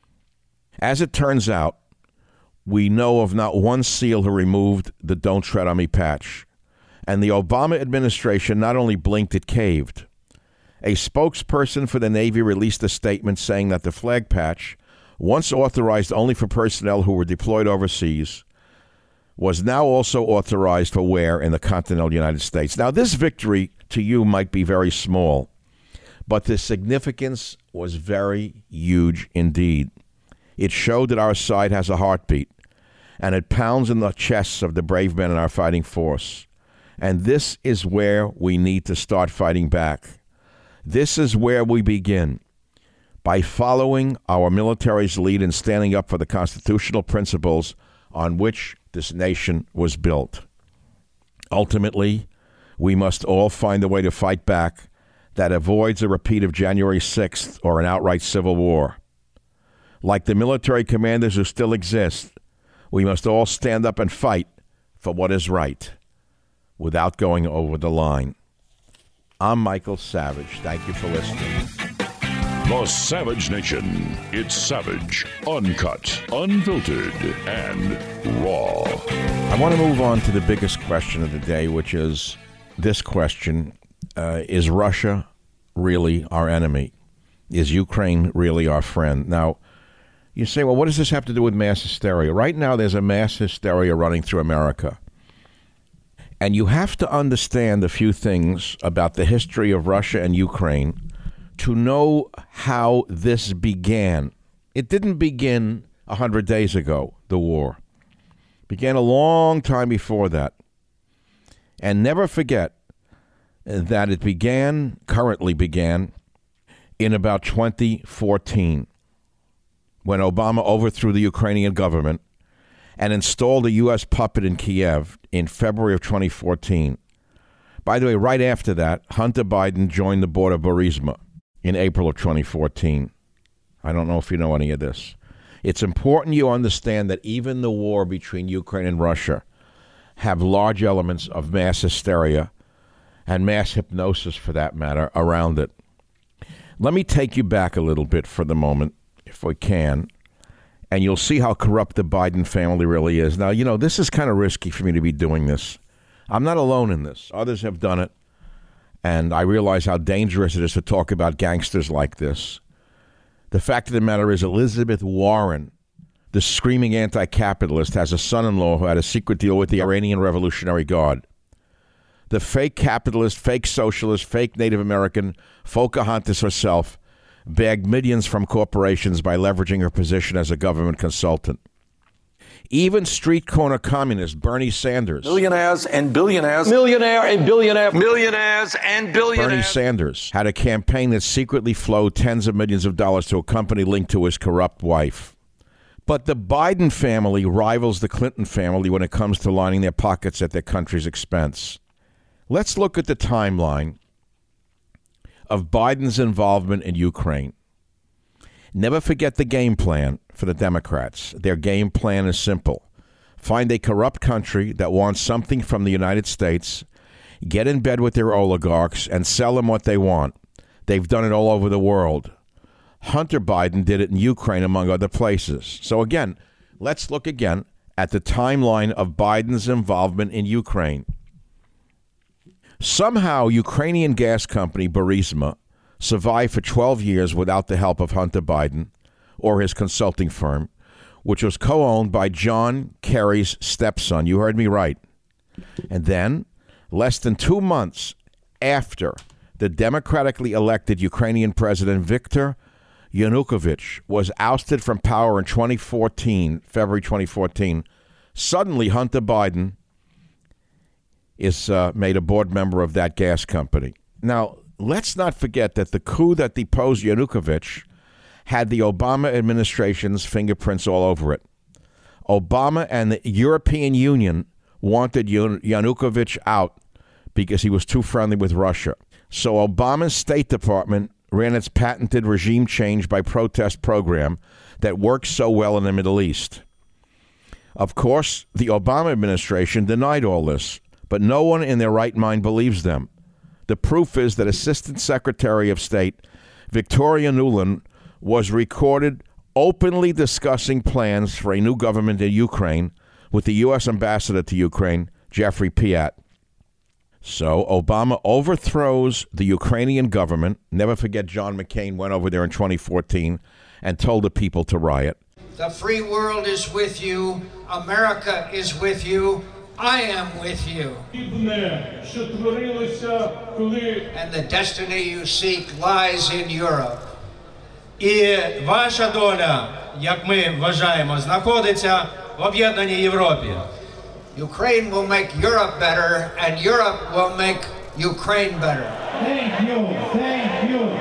As it turns out, we know of not one SEAL who removed the Don't Tread on Me patch. And the Obama administration not only blinked, it caved. A spokesperson for the Navy released a statement saying that the flag patch, once authorized only for personnel who were deployed overseas, was now also authorized for wear in the continental United States. Now, this victory to you might be very small, but the significance was very huge indeed. It showed that our side has a heartbeat, and it pounds in the chests of the brave men in our fighting force. And this is where we need to start fighting back. This is where we begin, by following our military's lead and standing up for the constitutional principles on which this nation was built. Ultimately, we must all find a way to fight back that avoids a repeat of January sixth or an outright civil war. Like the military commanders who still exist, we must all stand up and fight for what is right without going over the line. I'm Michael Savage. Thank you for listening. The Savage Nation. It's savage, uncut, unfiltered, and raw. I want to move on to the biggest question of the day, which is this question. Uh, is Russia really our enemy? Is Ukraine really our friend? Now, you say, well, what does this have to do with mass hysteria? Right now, there's a mass hysteria running through America. And you have to understand a few things about the history of Russia and Ukraine to know how this began. It didn't begin one hundred days ago, the war. It began a long time before that. And never forget that it began, currently began, in about twenty fourteen, when Obama overthrew the Ukrainian government and installed a U S puppet in Kiev in February of twenty fourteen. By the way, right after that, Hunter Biden joined the board of Burisma in April of twenty fourteen. I don't know if you know any of this. It's important you understand that even the war between Ukraine and Russia have large elements of mass hysteria and mass hypnosis, for that matter, around it. Let me take you back a little bit for the moment, if we can, and you'll see how corrupt the Biden family really is. Now, you know, this is kind of risky for me to be doing this. I'm not alone in this. Others have done it, and I realize how dangerous it is to talk about gangsters like this. The fact of the matter is Elizabeth Warren, the screaming anti-capitalist, has a son-in-law who had a secret deal with the Iranian Revolutionary Guard. The fake capitalist, fake socialist, fake Native American, Pocahontas herself, bagged millions from corporations by leveraging her position as a government consultant. Even street corner communist Bernie Sanders. Millionaires and billionaires. Millionaire and billionaire. Millionaires and billionaires. Bernie Sanders had a campaign that secretly flowed tens of millions of dollars to a company linked to his corrupt wife. But the Biden family rivals the Clinton family when it comes to lining their pockets at their country's expense. Let's look at the timeline of Biden's involvement in Ukraine. Never forget the game plan for the Democrats. Their game plan is simple. Find a corrupt country that wants something from the United States, get in bed with their oligarchs, and sell them what they want. They've done it all over the world. Hunter Biden did it in Ukraine, among other places. So again, let's look again at the timeline of Biden's involvement in Ukraine. Somehow, Ukrainian gas company Burisma survived for twelve years without the help of Hunter Biden or his consulting firm, which was co-owned by John Kerry's stepson. You heard me right. And then, less than two months after the democratically elected Ukrainian president Viktor Yanukovych was ousted from power in twenty fourteen, February twenty fourteen, suddenly Hunter Biden is uh, made a board member of that gas company. Now, let's not forget that the coup that deposed Yanukovych had the Obama administration's fingerprints all over it. Obama and the European Union wanted Yanukovych out because he was too friendly with Russia. So Obama's State Department ran its patented regime change by protest program that works so well in the Middle East. Of course, the Obama administration denied all this, but no one in their right mind believes them. The proof is that Assistant Secretary of State Victoria Nuland was recorded openly discussing plans for a new government in Ukraine with the U S ambassador to Ukraine, Jeffrey Piat. So Obama overthrows the Ukrainian government. Never forget John McCain went over there in twenty fourteen and told the people to riot. The free world is with you. America is with you. I am with you. And the destiny you seek lies in Europe. І ваша доля, як ми вважаємо, знаходиться в об'єднаній Європі. Ukraine will make Europe better, and Europe will make Ukraine better. Thank you, thank you.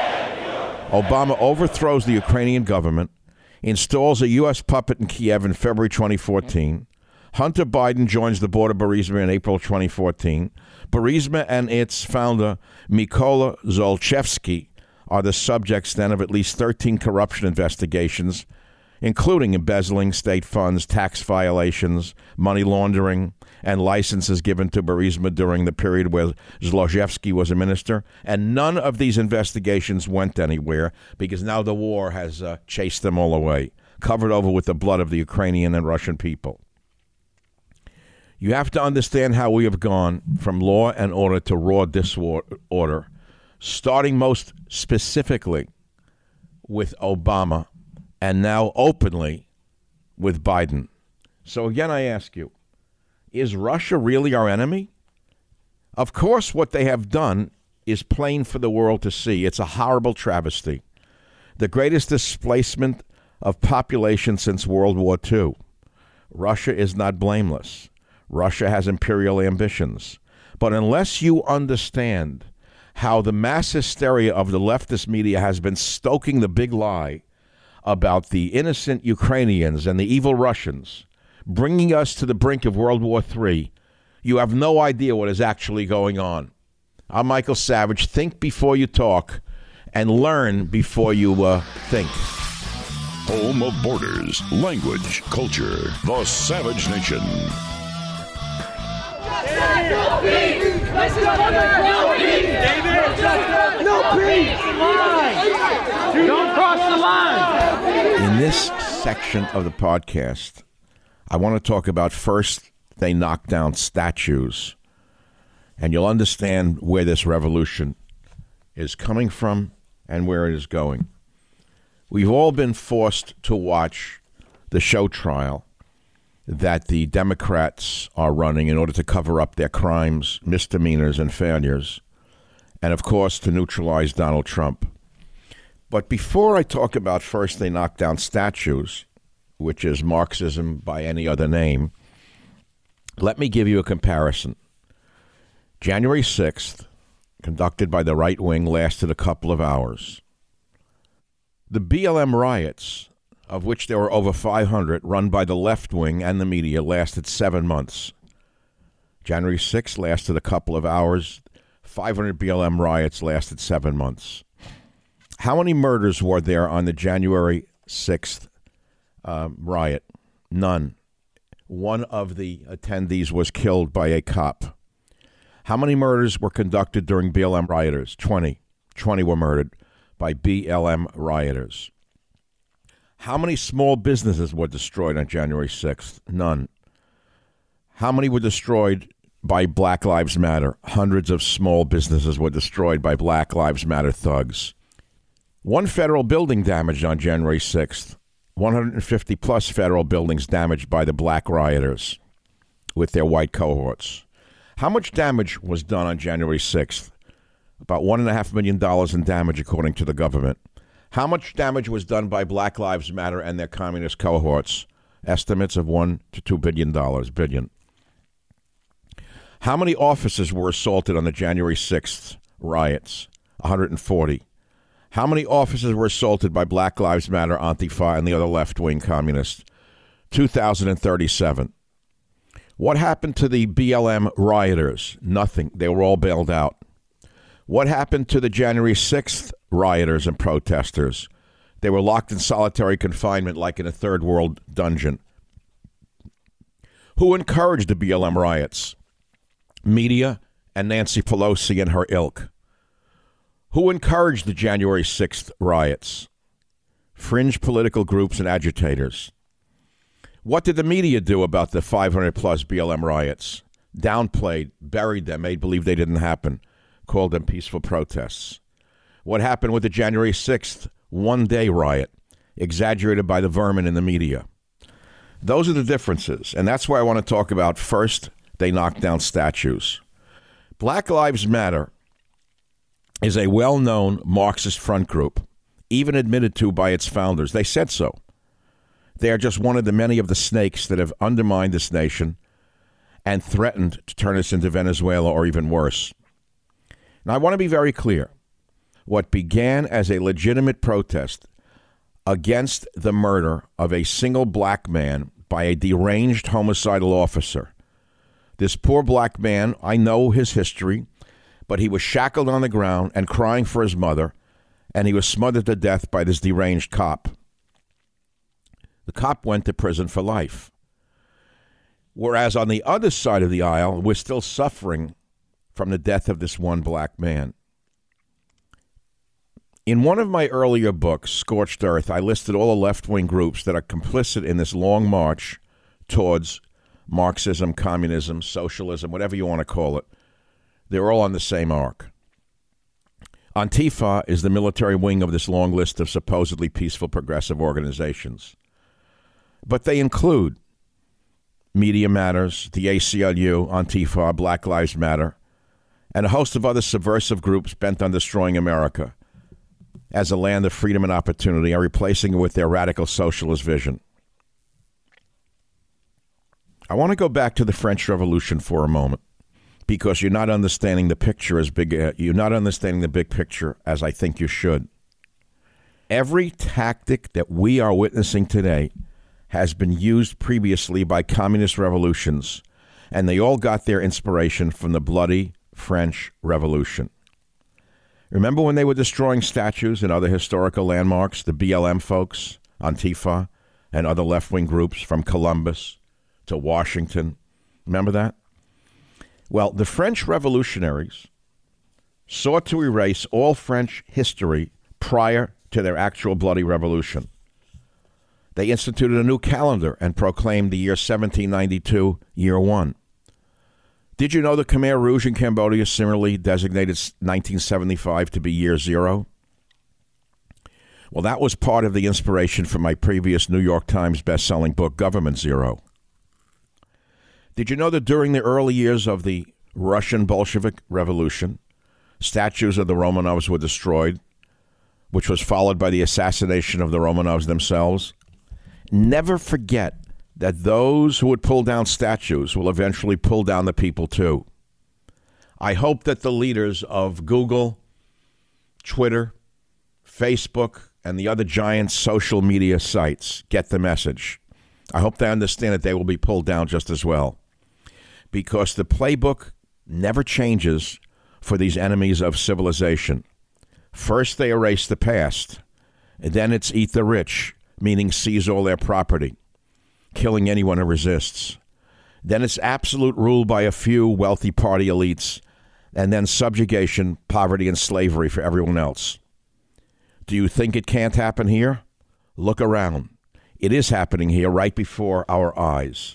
Obama overthrows the Ukrainian government, installs a U S puppet in Kiev in February twenty fourteen. Hunter Biden joins the board of Burisma in April twenty fourteen. Burisma and its founder, Mykola Zlochevsky, are the subjects then of at least thirteen corruption investigations, including embezzling state funds, tax violations, money laundering, and licenses given to Burisma during the period where Zlochevsky was a minister. And none of these investigations went anywhere because now the war has uh, chased them all away, covered over with the blood of the Ukrainian and Russian people. You have to understand how we have gone from law and order to raw disorder, starting most specifically with Obama and now openly with Biden. So again, I ask you, is Russia really our enemy? Of course, what they have done is plain for the world to see. It's a horrible travesty. The greatest displacement of population since World War Two. Russia is not blameless. Russia has imperial ambitions. But unless you understand how the mass hysteria of the leftist media has been stoking the big lie about the innocent Ukrainians and the evil Russians, bringing us to the brink of World War Three, you have no idea what is actually going on. I'm Michael Savage. Think before you talk and learn before you uh, think. Home of borders, language, culture, the Savage Nation. Justice! No peace! Don't cross the line! In this section of the podcast, I want to talk about first they knock down statues, and you'll understand where this revolution is coming from and where it is going. We've all been forced to watch the show trial that the Democrats are running in order to cover up their crimes, misdemeanors, and failures, and of course to neutralize Donald Trump. But before I talk about first they knock down statues, which is Marxism by any other name, let me give you a comparison. January sixth, conducted by the right wing, lasted a couple of hours. The B L M riots, of which there were over five hundred, run by the left wing and the media, lasted seven months. January sixth lasted a couple of hours. five hundred B L M riots lasted seven months. How many murders were there on the January sixth uh, riot? None. One of the attendees was killed by a cop. How many murders were conducted during B L M rioters? twenty. twenty were murdered by B L M rioters. How many small businesses were destroyed on January sixth? None. How many were destroyed by Black Lives Matter? Hundreds of small businesses were destroyed by Black Lives Matter thugs. One federal building damaged on January sixth. one hundred fifty plus federal buildings damaged by the black rioters with their white cohorts. How much damage was done on January sixth? About one and a half million dollars in damage, according to the government. How much damage was done by Black Lives Matter and their communist cohorts? Estimates of one to two billion dollars. Billion. How many officers were assaulted on the January sixth riots? one hundred forty. How many officers were assaulted by Black Lives Matter, Antifa, and the other left-wing communists? two thousand thirty-seven. What happened to the B L M rioters? Nothing. They were all bailed out. What happened to the January sixth rioters and protesters? They were locked in solitary confinement like in a third world dungeon. Who encouraged the B L M riots? Media and Nancy Pelosi and her ilk. Who encouraged the January sixth riots? Fringe political groups and agitators. What did the media do about the five hundred plus B L M riots? Downplayed, buried them, made believe they didn't happen, called them peaceful protests. What happened with the January sixth one-day riot? Exaggerated by the vermin in the media. Those are the differences, and that's why I want to talk about first they knock down statues. Black Lives Matter is a well-known Marxist front group, even admitted to by its founders. They said so. They are just one of the many of the snakes that have undermined this nation and threatened to turn us into Venezuela or even worse. Now, I want to be very clear. What began as a legitimate protest against the murder of a single black man by a deranged homicidal officer. This poor black man, I know his history, but he was shackled on the ground and crying for his mother, and he was smothered to death by this deranged cop. The cop went to prison for life. Whereas on the other side of the aisle, we're still suffering from the death of this one black man. In one of my earlier books, Scorched Earth, I listed all the left-wing groups that are complicit in this long march towards Marxism, communism, socialism, whatever you want to call it. They're all on the same arc. Antifa is the military wing of this long list of supposedly peaceful progressive organizations. But they include Media Matters, the A C L U, Antifa, Black Lives Matter, and a host of other subversive groups bent on destroying America as a land of freedom and opportunity and replacing it with their radical socialist vision. I want to go back to the French Revolution for a moment, because you're not understanding the picture as big. Uh, you're not understanding the big picture as I think you should. Every tactic that we are witnessing today has been used previously by communist revolutions, and they all got their inspiration from the bloody French Revolution. Remember when they were destroying statues and other historical landmarks, the B L M folks, Antifa, and other left-wing groups from Columbus to Washington? Remember that? Well, the French revolutionaries sought to erase all French history prior to their actual bloody revolution. They instituted a new calendar and proclaimed the year seventeen ninety-two year one. Did you know the Khmer Rouge in Cambodia similarly designated nineteen seventy-five to be year zero? Well, that was part of the inspiration for my previous New York Times best-selling book, Government Zero. Did you know that during the early years of the Russian Bolshevik Revolution, statues of the Romanovs were destroyed, which was followed by the assassination of the Romanovs themselves? Never forget that those who would pull down statues will eventually pull down the people too. I hope that the leaders of Google, Twitter, Facebook, and the other giant social media sites get the message. I hope they understand that they will be pulled down just as well. Because the playbook never changes for these enemies of civilization. First, they erase the past. And then it's eat the rich, meaning seize all their property, killing anyone who resists. Then it's absolute rule by a few wealthy party elites, and then subjugation, poverty, and slavery for everyone else. Do you think it can't happen here? Look around. It is happening here right before our eyes.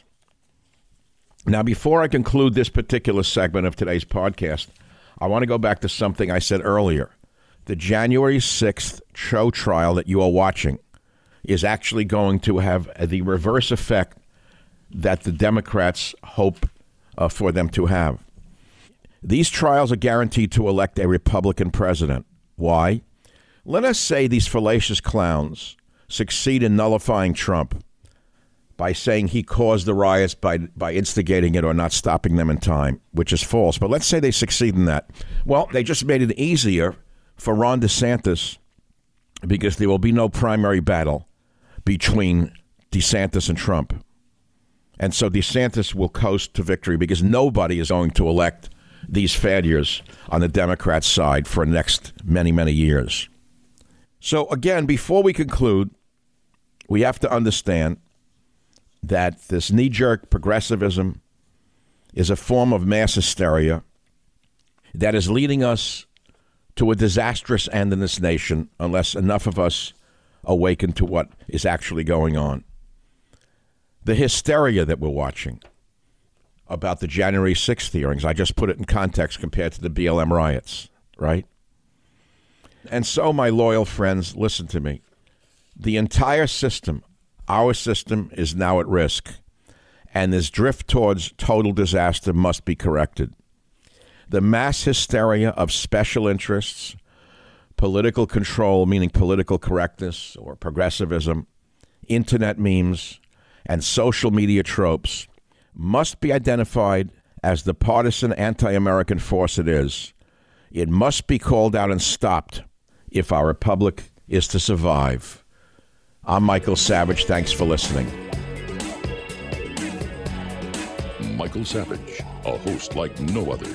Now, before I conclude this particular segment of today's podcast, I want to go back to something I said earlier. The January sixth show trial that you are watching is actually going to have the reverse effect that the Democrats hope uh, for them to have. These trials are guaranteed to elect a Republican president. Why? Let us say these fallacious clowns succeed in nullifying Trump by saying he caused the riots by by instigating it or not stopping them in time, which is false. But let's say they succeed in that. Well, they just made it easier for Ron DeSantis because there will be no primary battle between DeSantis and Trump. And so DeSantis will coast to victory because nobody is going to elect these failures on the Democrat side for the next many, many years. So again, before we conclude, we have to understand that this knee-jerk progressivism is a form of mass hysteria that is leading us to a disastrous end in this nation unless enough of us awaken to what is actually going on. The hysteria that we're watching about the January sixth hearings, I just put it in context compared to the B L M riots, right? And so, my loyal friends, listen to me. The entire system, our system, is now at risk, and this drift towards total disaster must be corrected. The mass hysteria of special interests, political control, meaning political correctness or progressivism, internet memes, and social media tropes must be identified as the partisan anti-American force it is. It must be called out and stopped if our republic is to survive. I'm Michael Savage. Thanks for listening. Michael Savage, a host like no other.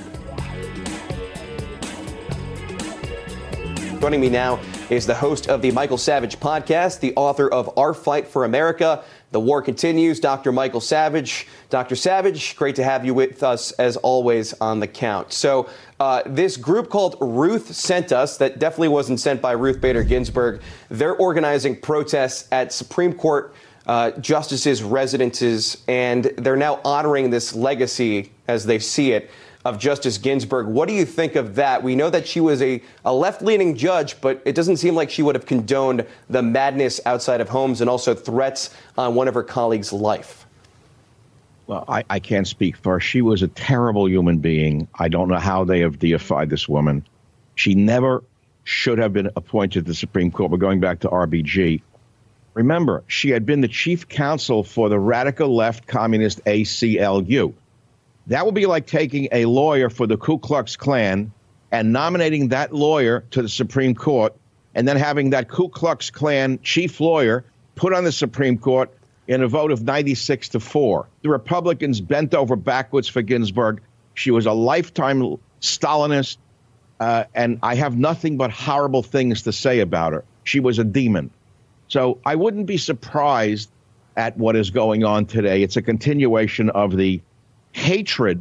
Joining me now is the host of the Michael Savage podcast, the author of Our Fight for America, The War Continues, Doctor Michael Savage. Doctor Savage, great to have you with us, as always, on The Count. So uh, this group called Ruth Sent Us, that definitely wasn't sent by Ruth Bader Ginsburg, they're organizing protests at Supreme Court uh, justices' residences, and they're now honoring this legacy, as they see it, of Justice Ginsburg. What do you think of that? We know that she was a, a left-leaning judge, but it doesn't seem like she would have condoned the madness outside of homes and also threats on one of her colleagues' life. Well, I, I can't speak for her. She was a terrible human being. I don't know how they have deified this woman. She never should have been appointed to the Supreme Court. We're going back to R B G. Remember, she had been the chief counsel for the radical left communist A C L U. That would be like taking a lawyer for the Ku Klux Klan and nominating that lawyer to the Supreme Court and then having that Ku Klux Klan chief lawyer put on the Supreme Court in a vote of ninety-six to four. The Republicans bent over backwards for Ginsburg. She was a lifetime Stalinist, uh, and I have nothing but horrible things to say about her. She was a demon. So I wouldn't be surprised at what is going on today. It's a continuation of the hatred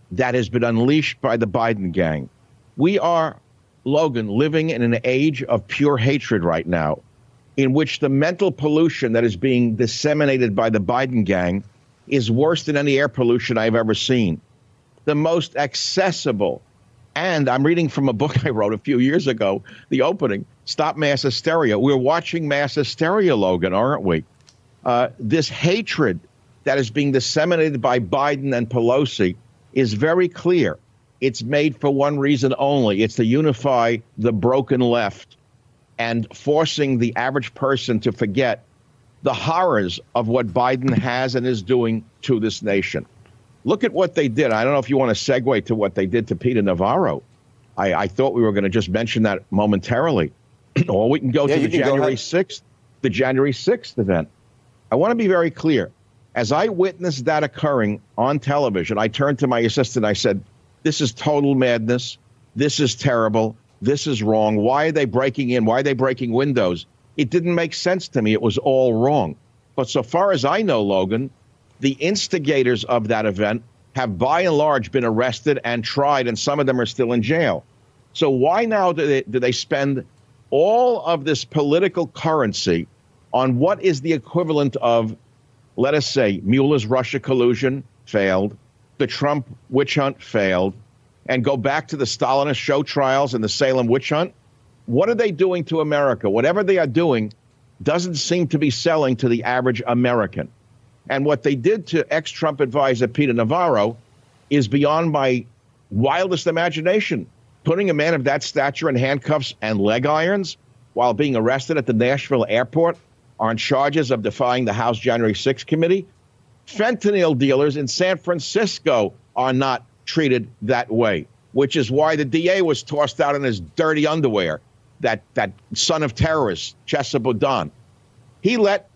that has been unleashed by the Biden gang. We are, Logan, living in an age of pure hatred right now, in which the mental pollution that is being disseminated by the Biden gang is worse than any air pollution I've ever seen. The most accessible, and I'm reading from a book I wrote a few years ago, the opening, Stop Mass Hysteria. We're watching mass hysteria, Logan, aren't we? Uh, this hatred that is being disseminated by Biden and Pelosi is very clear. It's made for one reason only. It's to unify the broken left and forcing the average person to forget the horrors of what Biden has and is doing to this nation. Look at what they did. I don't know if you want to segue to what they did to Peter Navarro. I, I thought we were going to just mention that momentarily. Or we can go yeah, to the January sixth, the January sixth event. I want to be very clear. As I witnessed that occurring on television, I turned to my assistant. I said, this is total madness. This is terrible. This is wrong. Why are they breaking in? Why are they breaking windows? It didn't make sense to me. It was all wrong. But so far as I know, Logan, the instigators of that event have by and large been arrested and tried, and some of them are still in jail. So why now do they, do they spend all of this political currency on what is the equivalent of, let us say, Mueller's Russia collusion failed, the Trump witch hunt failed, and go back to the Stalinist show trials and the Salem witch hunt? What are they doing to America? Whatever they are doing doesn't seem to be selling to the average American. And what they did to ex-Trump advisor Peter Navarro is beyond my wildest imagination. Putting a man of that stature in handcuffs and leg irons while being arrested at the Nashville airport on charges of defying the House January sixth committee. Fentanyl dealers in San Francisco are not treated that way, which is why the D A was tossed out in his dirty underwear, that, that son of terrorists, Chesa Boudin. He let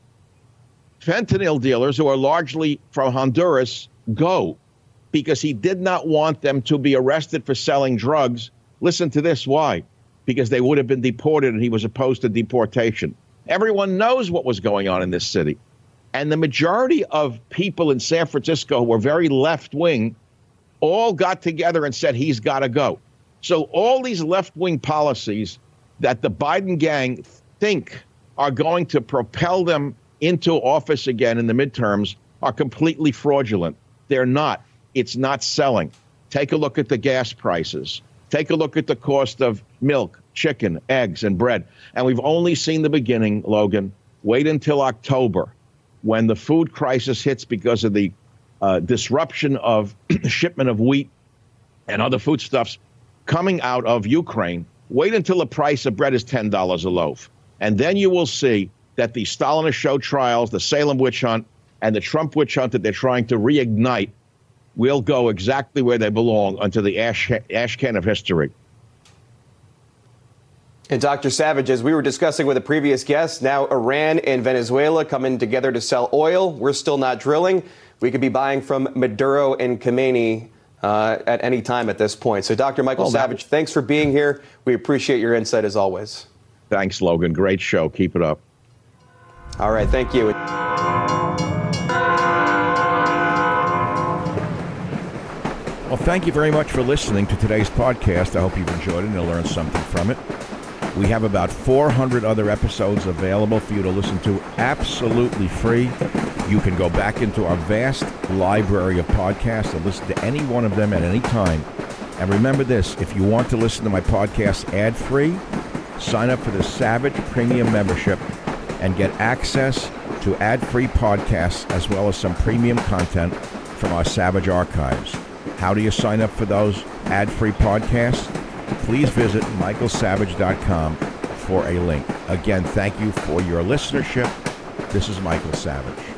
fentanyl dealers, who are largely from Honduras, go because he did not want them to be arrested for selling drugs. Listen to this. Why? Because they would have been deported, and he was opposed to deportation. Everyone knows what was going on in this city. And the majority of people in San Francisco who were very left-wing all got together and said he's got to go. So all these left-wing policies that the Biden gang think are going to propel them into office again in the midterms are completely fraudulent. They're not. It's not selling. Take a look at the gas prices. Take a look at the cost of milk, chicken, eggs, and bread. And we've only seen the beginning, Logan. Wait until October, when the food crisis hits because of the uh, disruption of shipment of wheat and other foodstuffs coming out of Ukraine. Wait until the price of bread is ten dollars a loaf. And then you will see that the Stalinist show trials, the Salem witch hunt, and the Trump witch hunt that they're trying to reignite will go exactly where they belong, onto the ash, ash can of history. And Doctor Savage, as we were discussing with a previous guest, now Iran and Venezuela coming together to sell oil. We're still not drilling. We could be buying from Maduro and Khomeini uh, at any time at this point. So, Doctor Michael well, Savage, thanks for being here. We appreciate your insight as always. Thanks, Logan. Great show. Keep it up. All right. Thank you. Well, thank you very much for listening to today's podcast. I hope you've enjoyed it and learned something from it. We have about four hundred other episodes available for you to listen to absolutely free. You can go back into our vast library of podcasts and listen to any one of them at any time. And remember this, if you want to listen to my podcast ad-free, sign up for the Savage Premium membership and get access to ad-free podcasts as well as some premium content from our Savage archives. How do you sign up for those ad-free podcasts? Please visit michael savage dot com for a link. Again, thank you for your listenership. This is Michael Savage.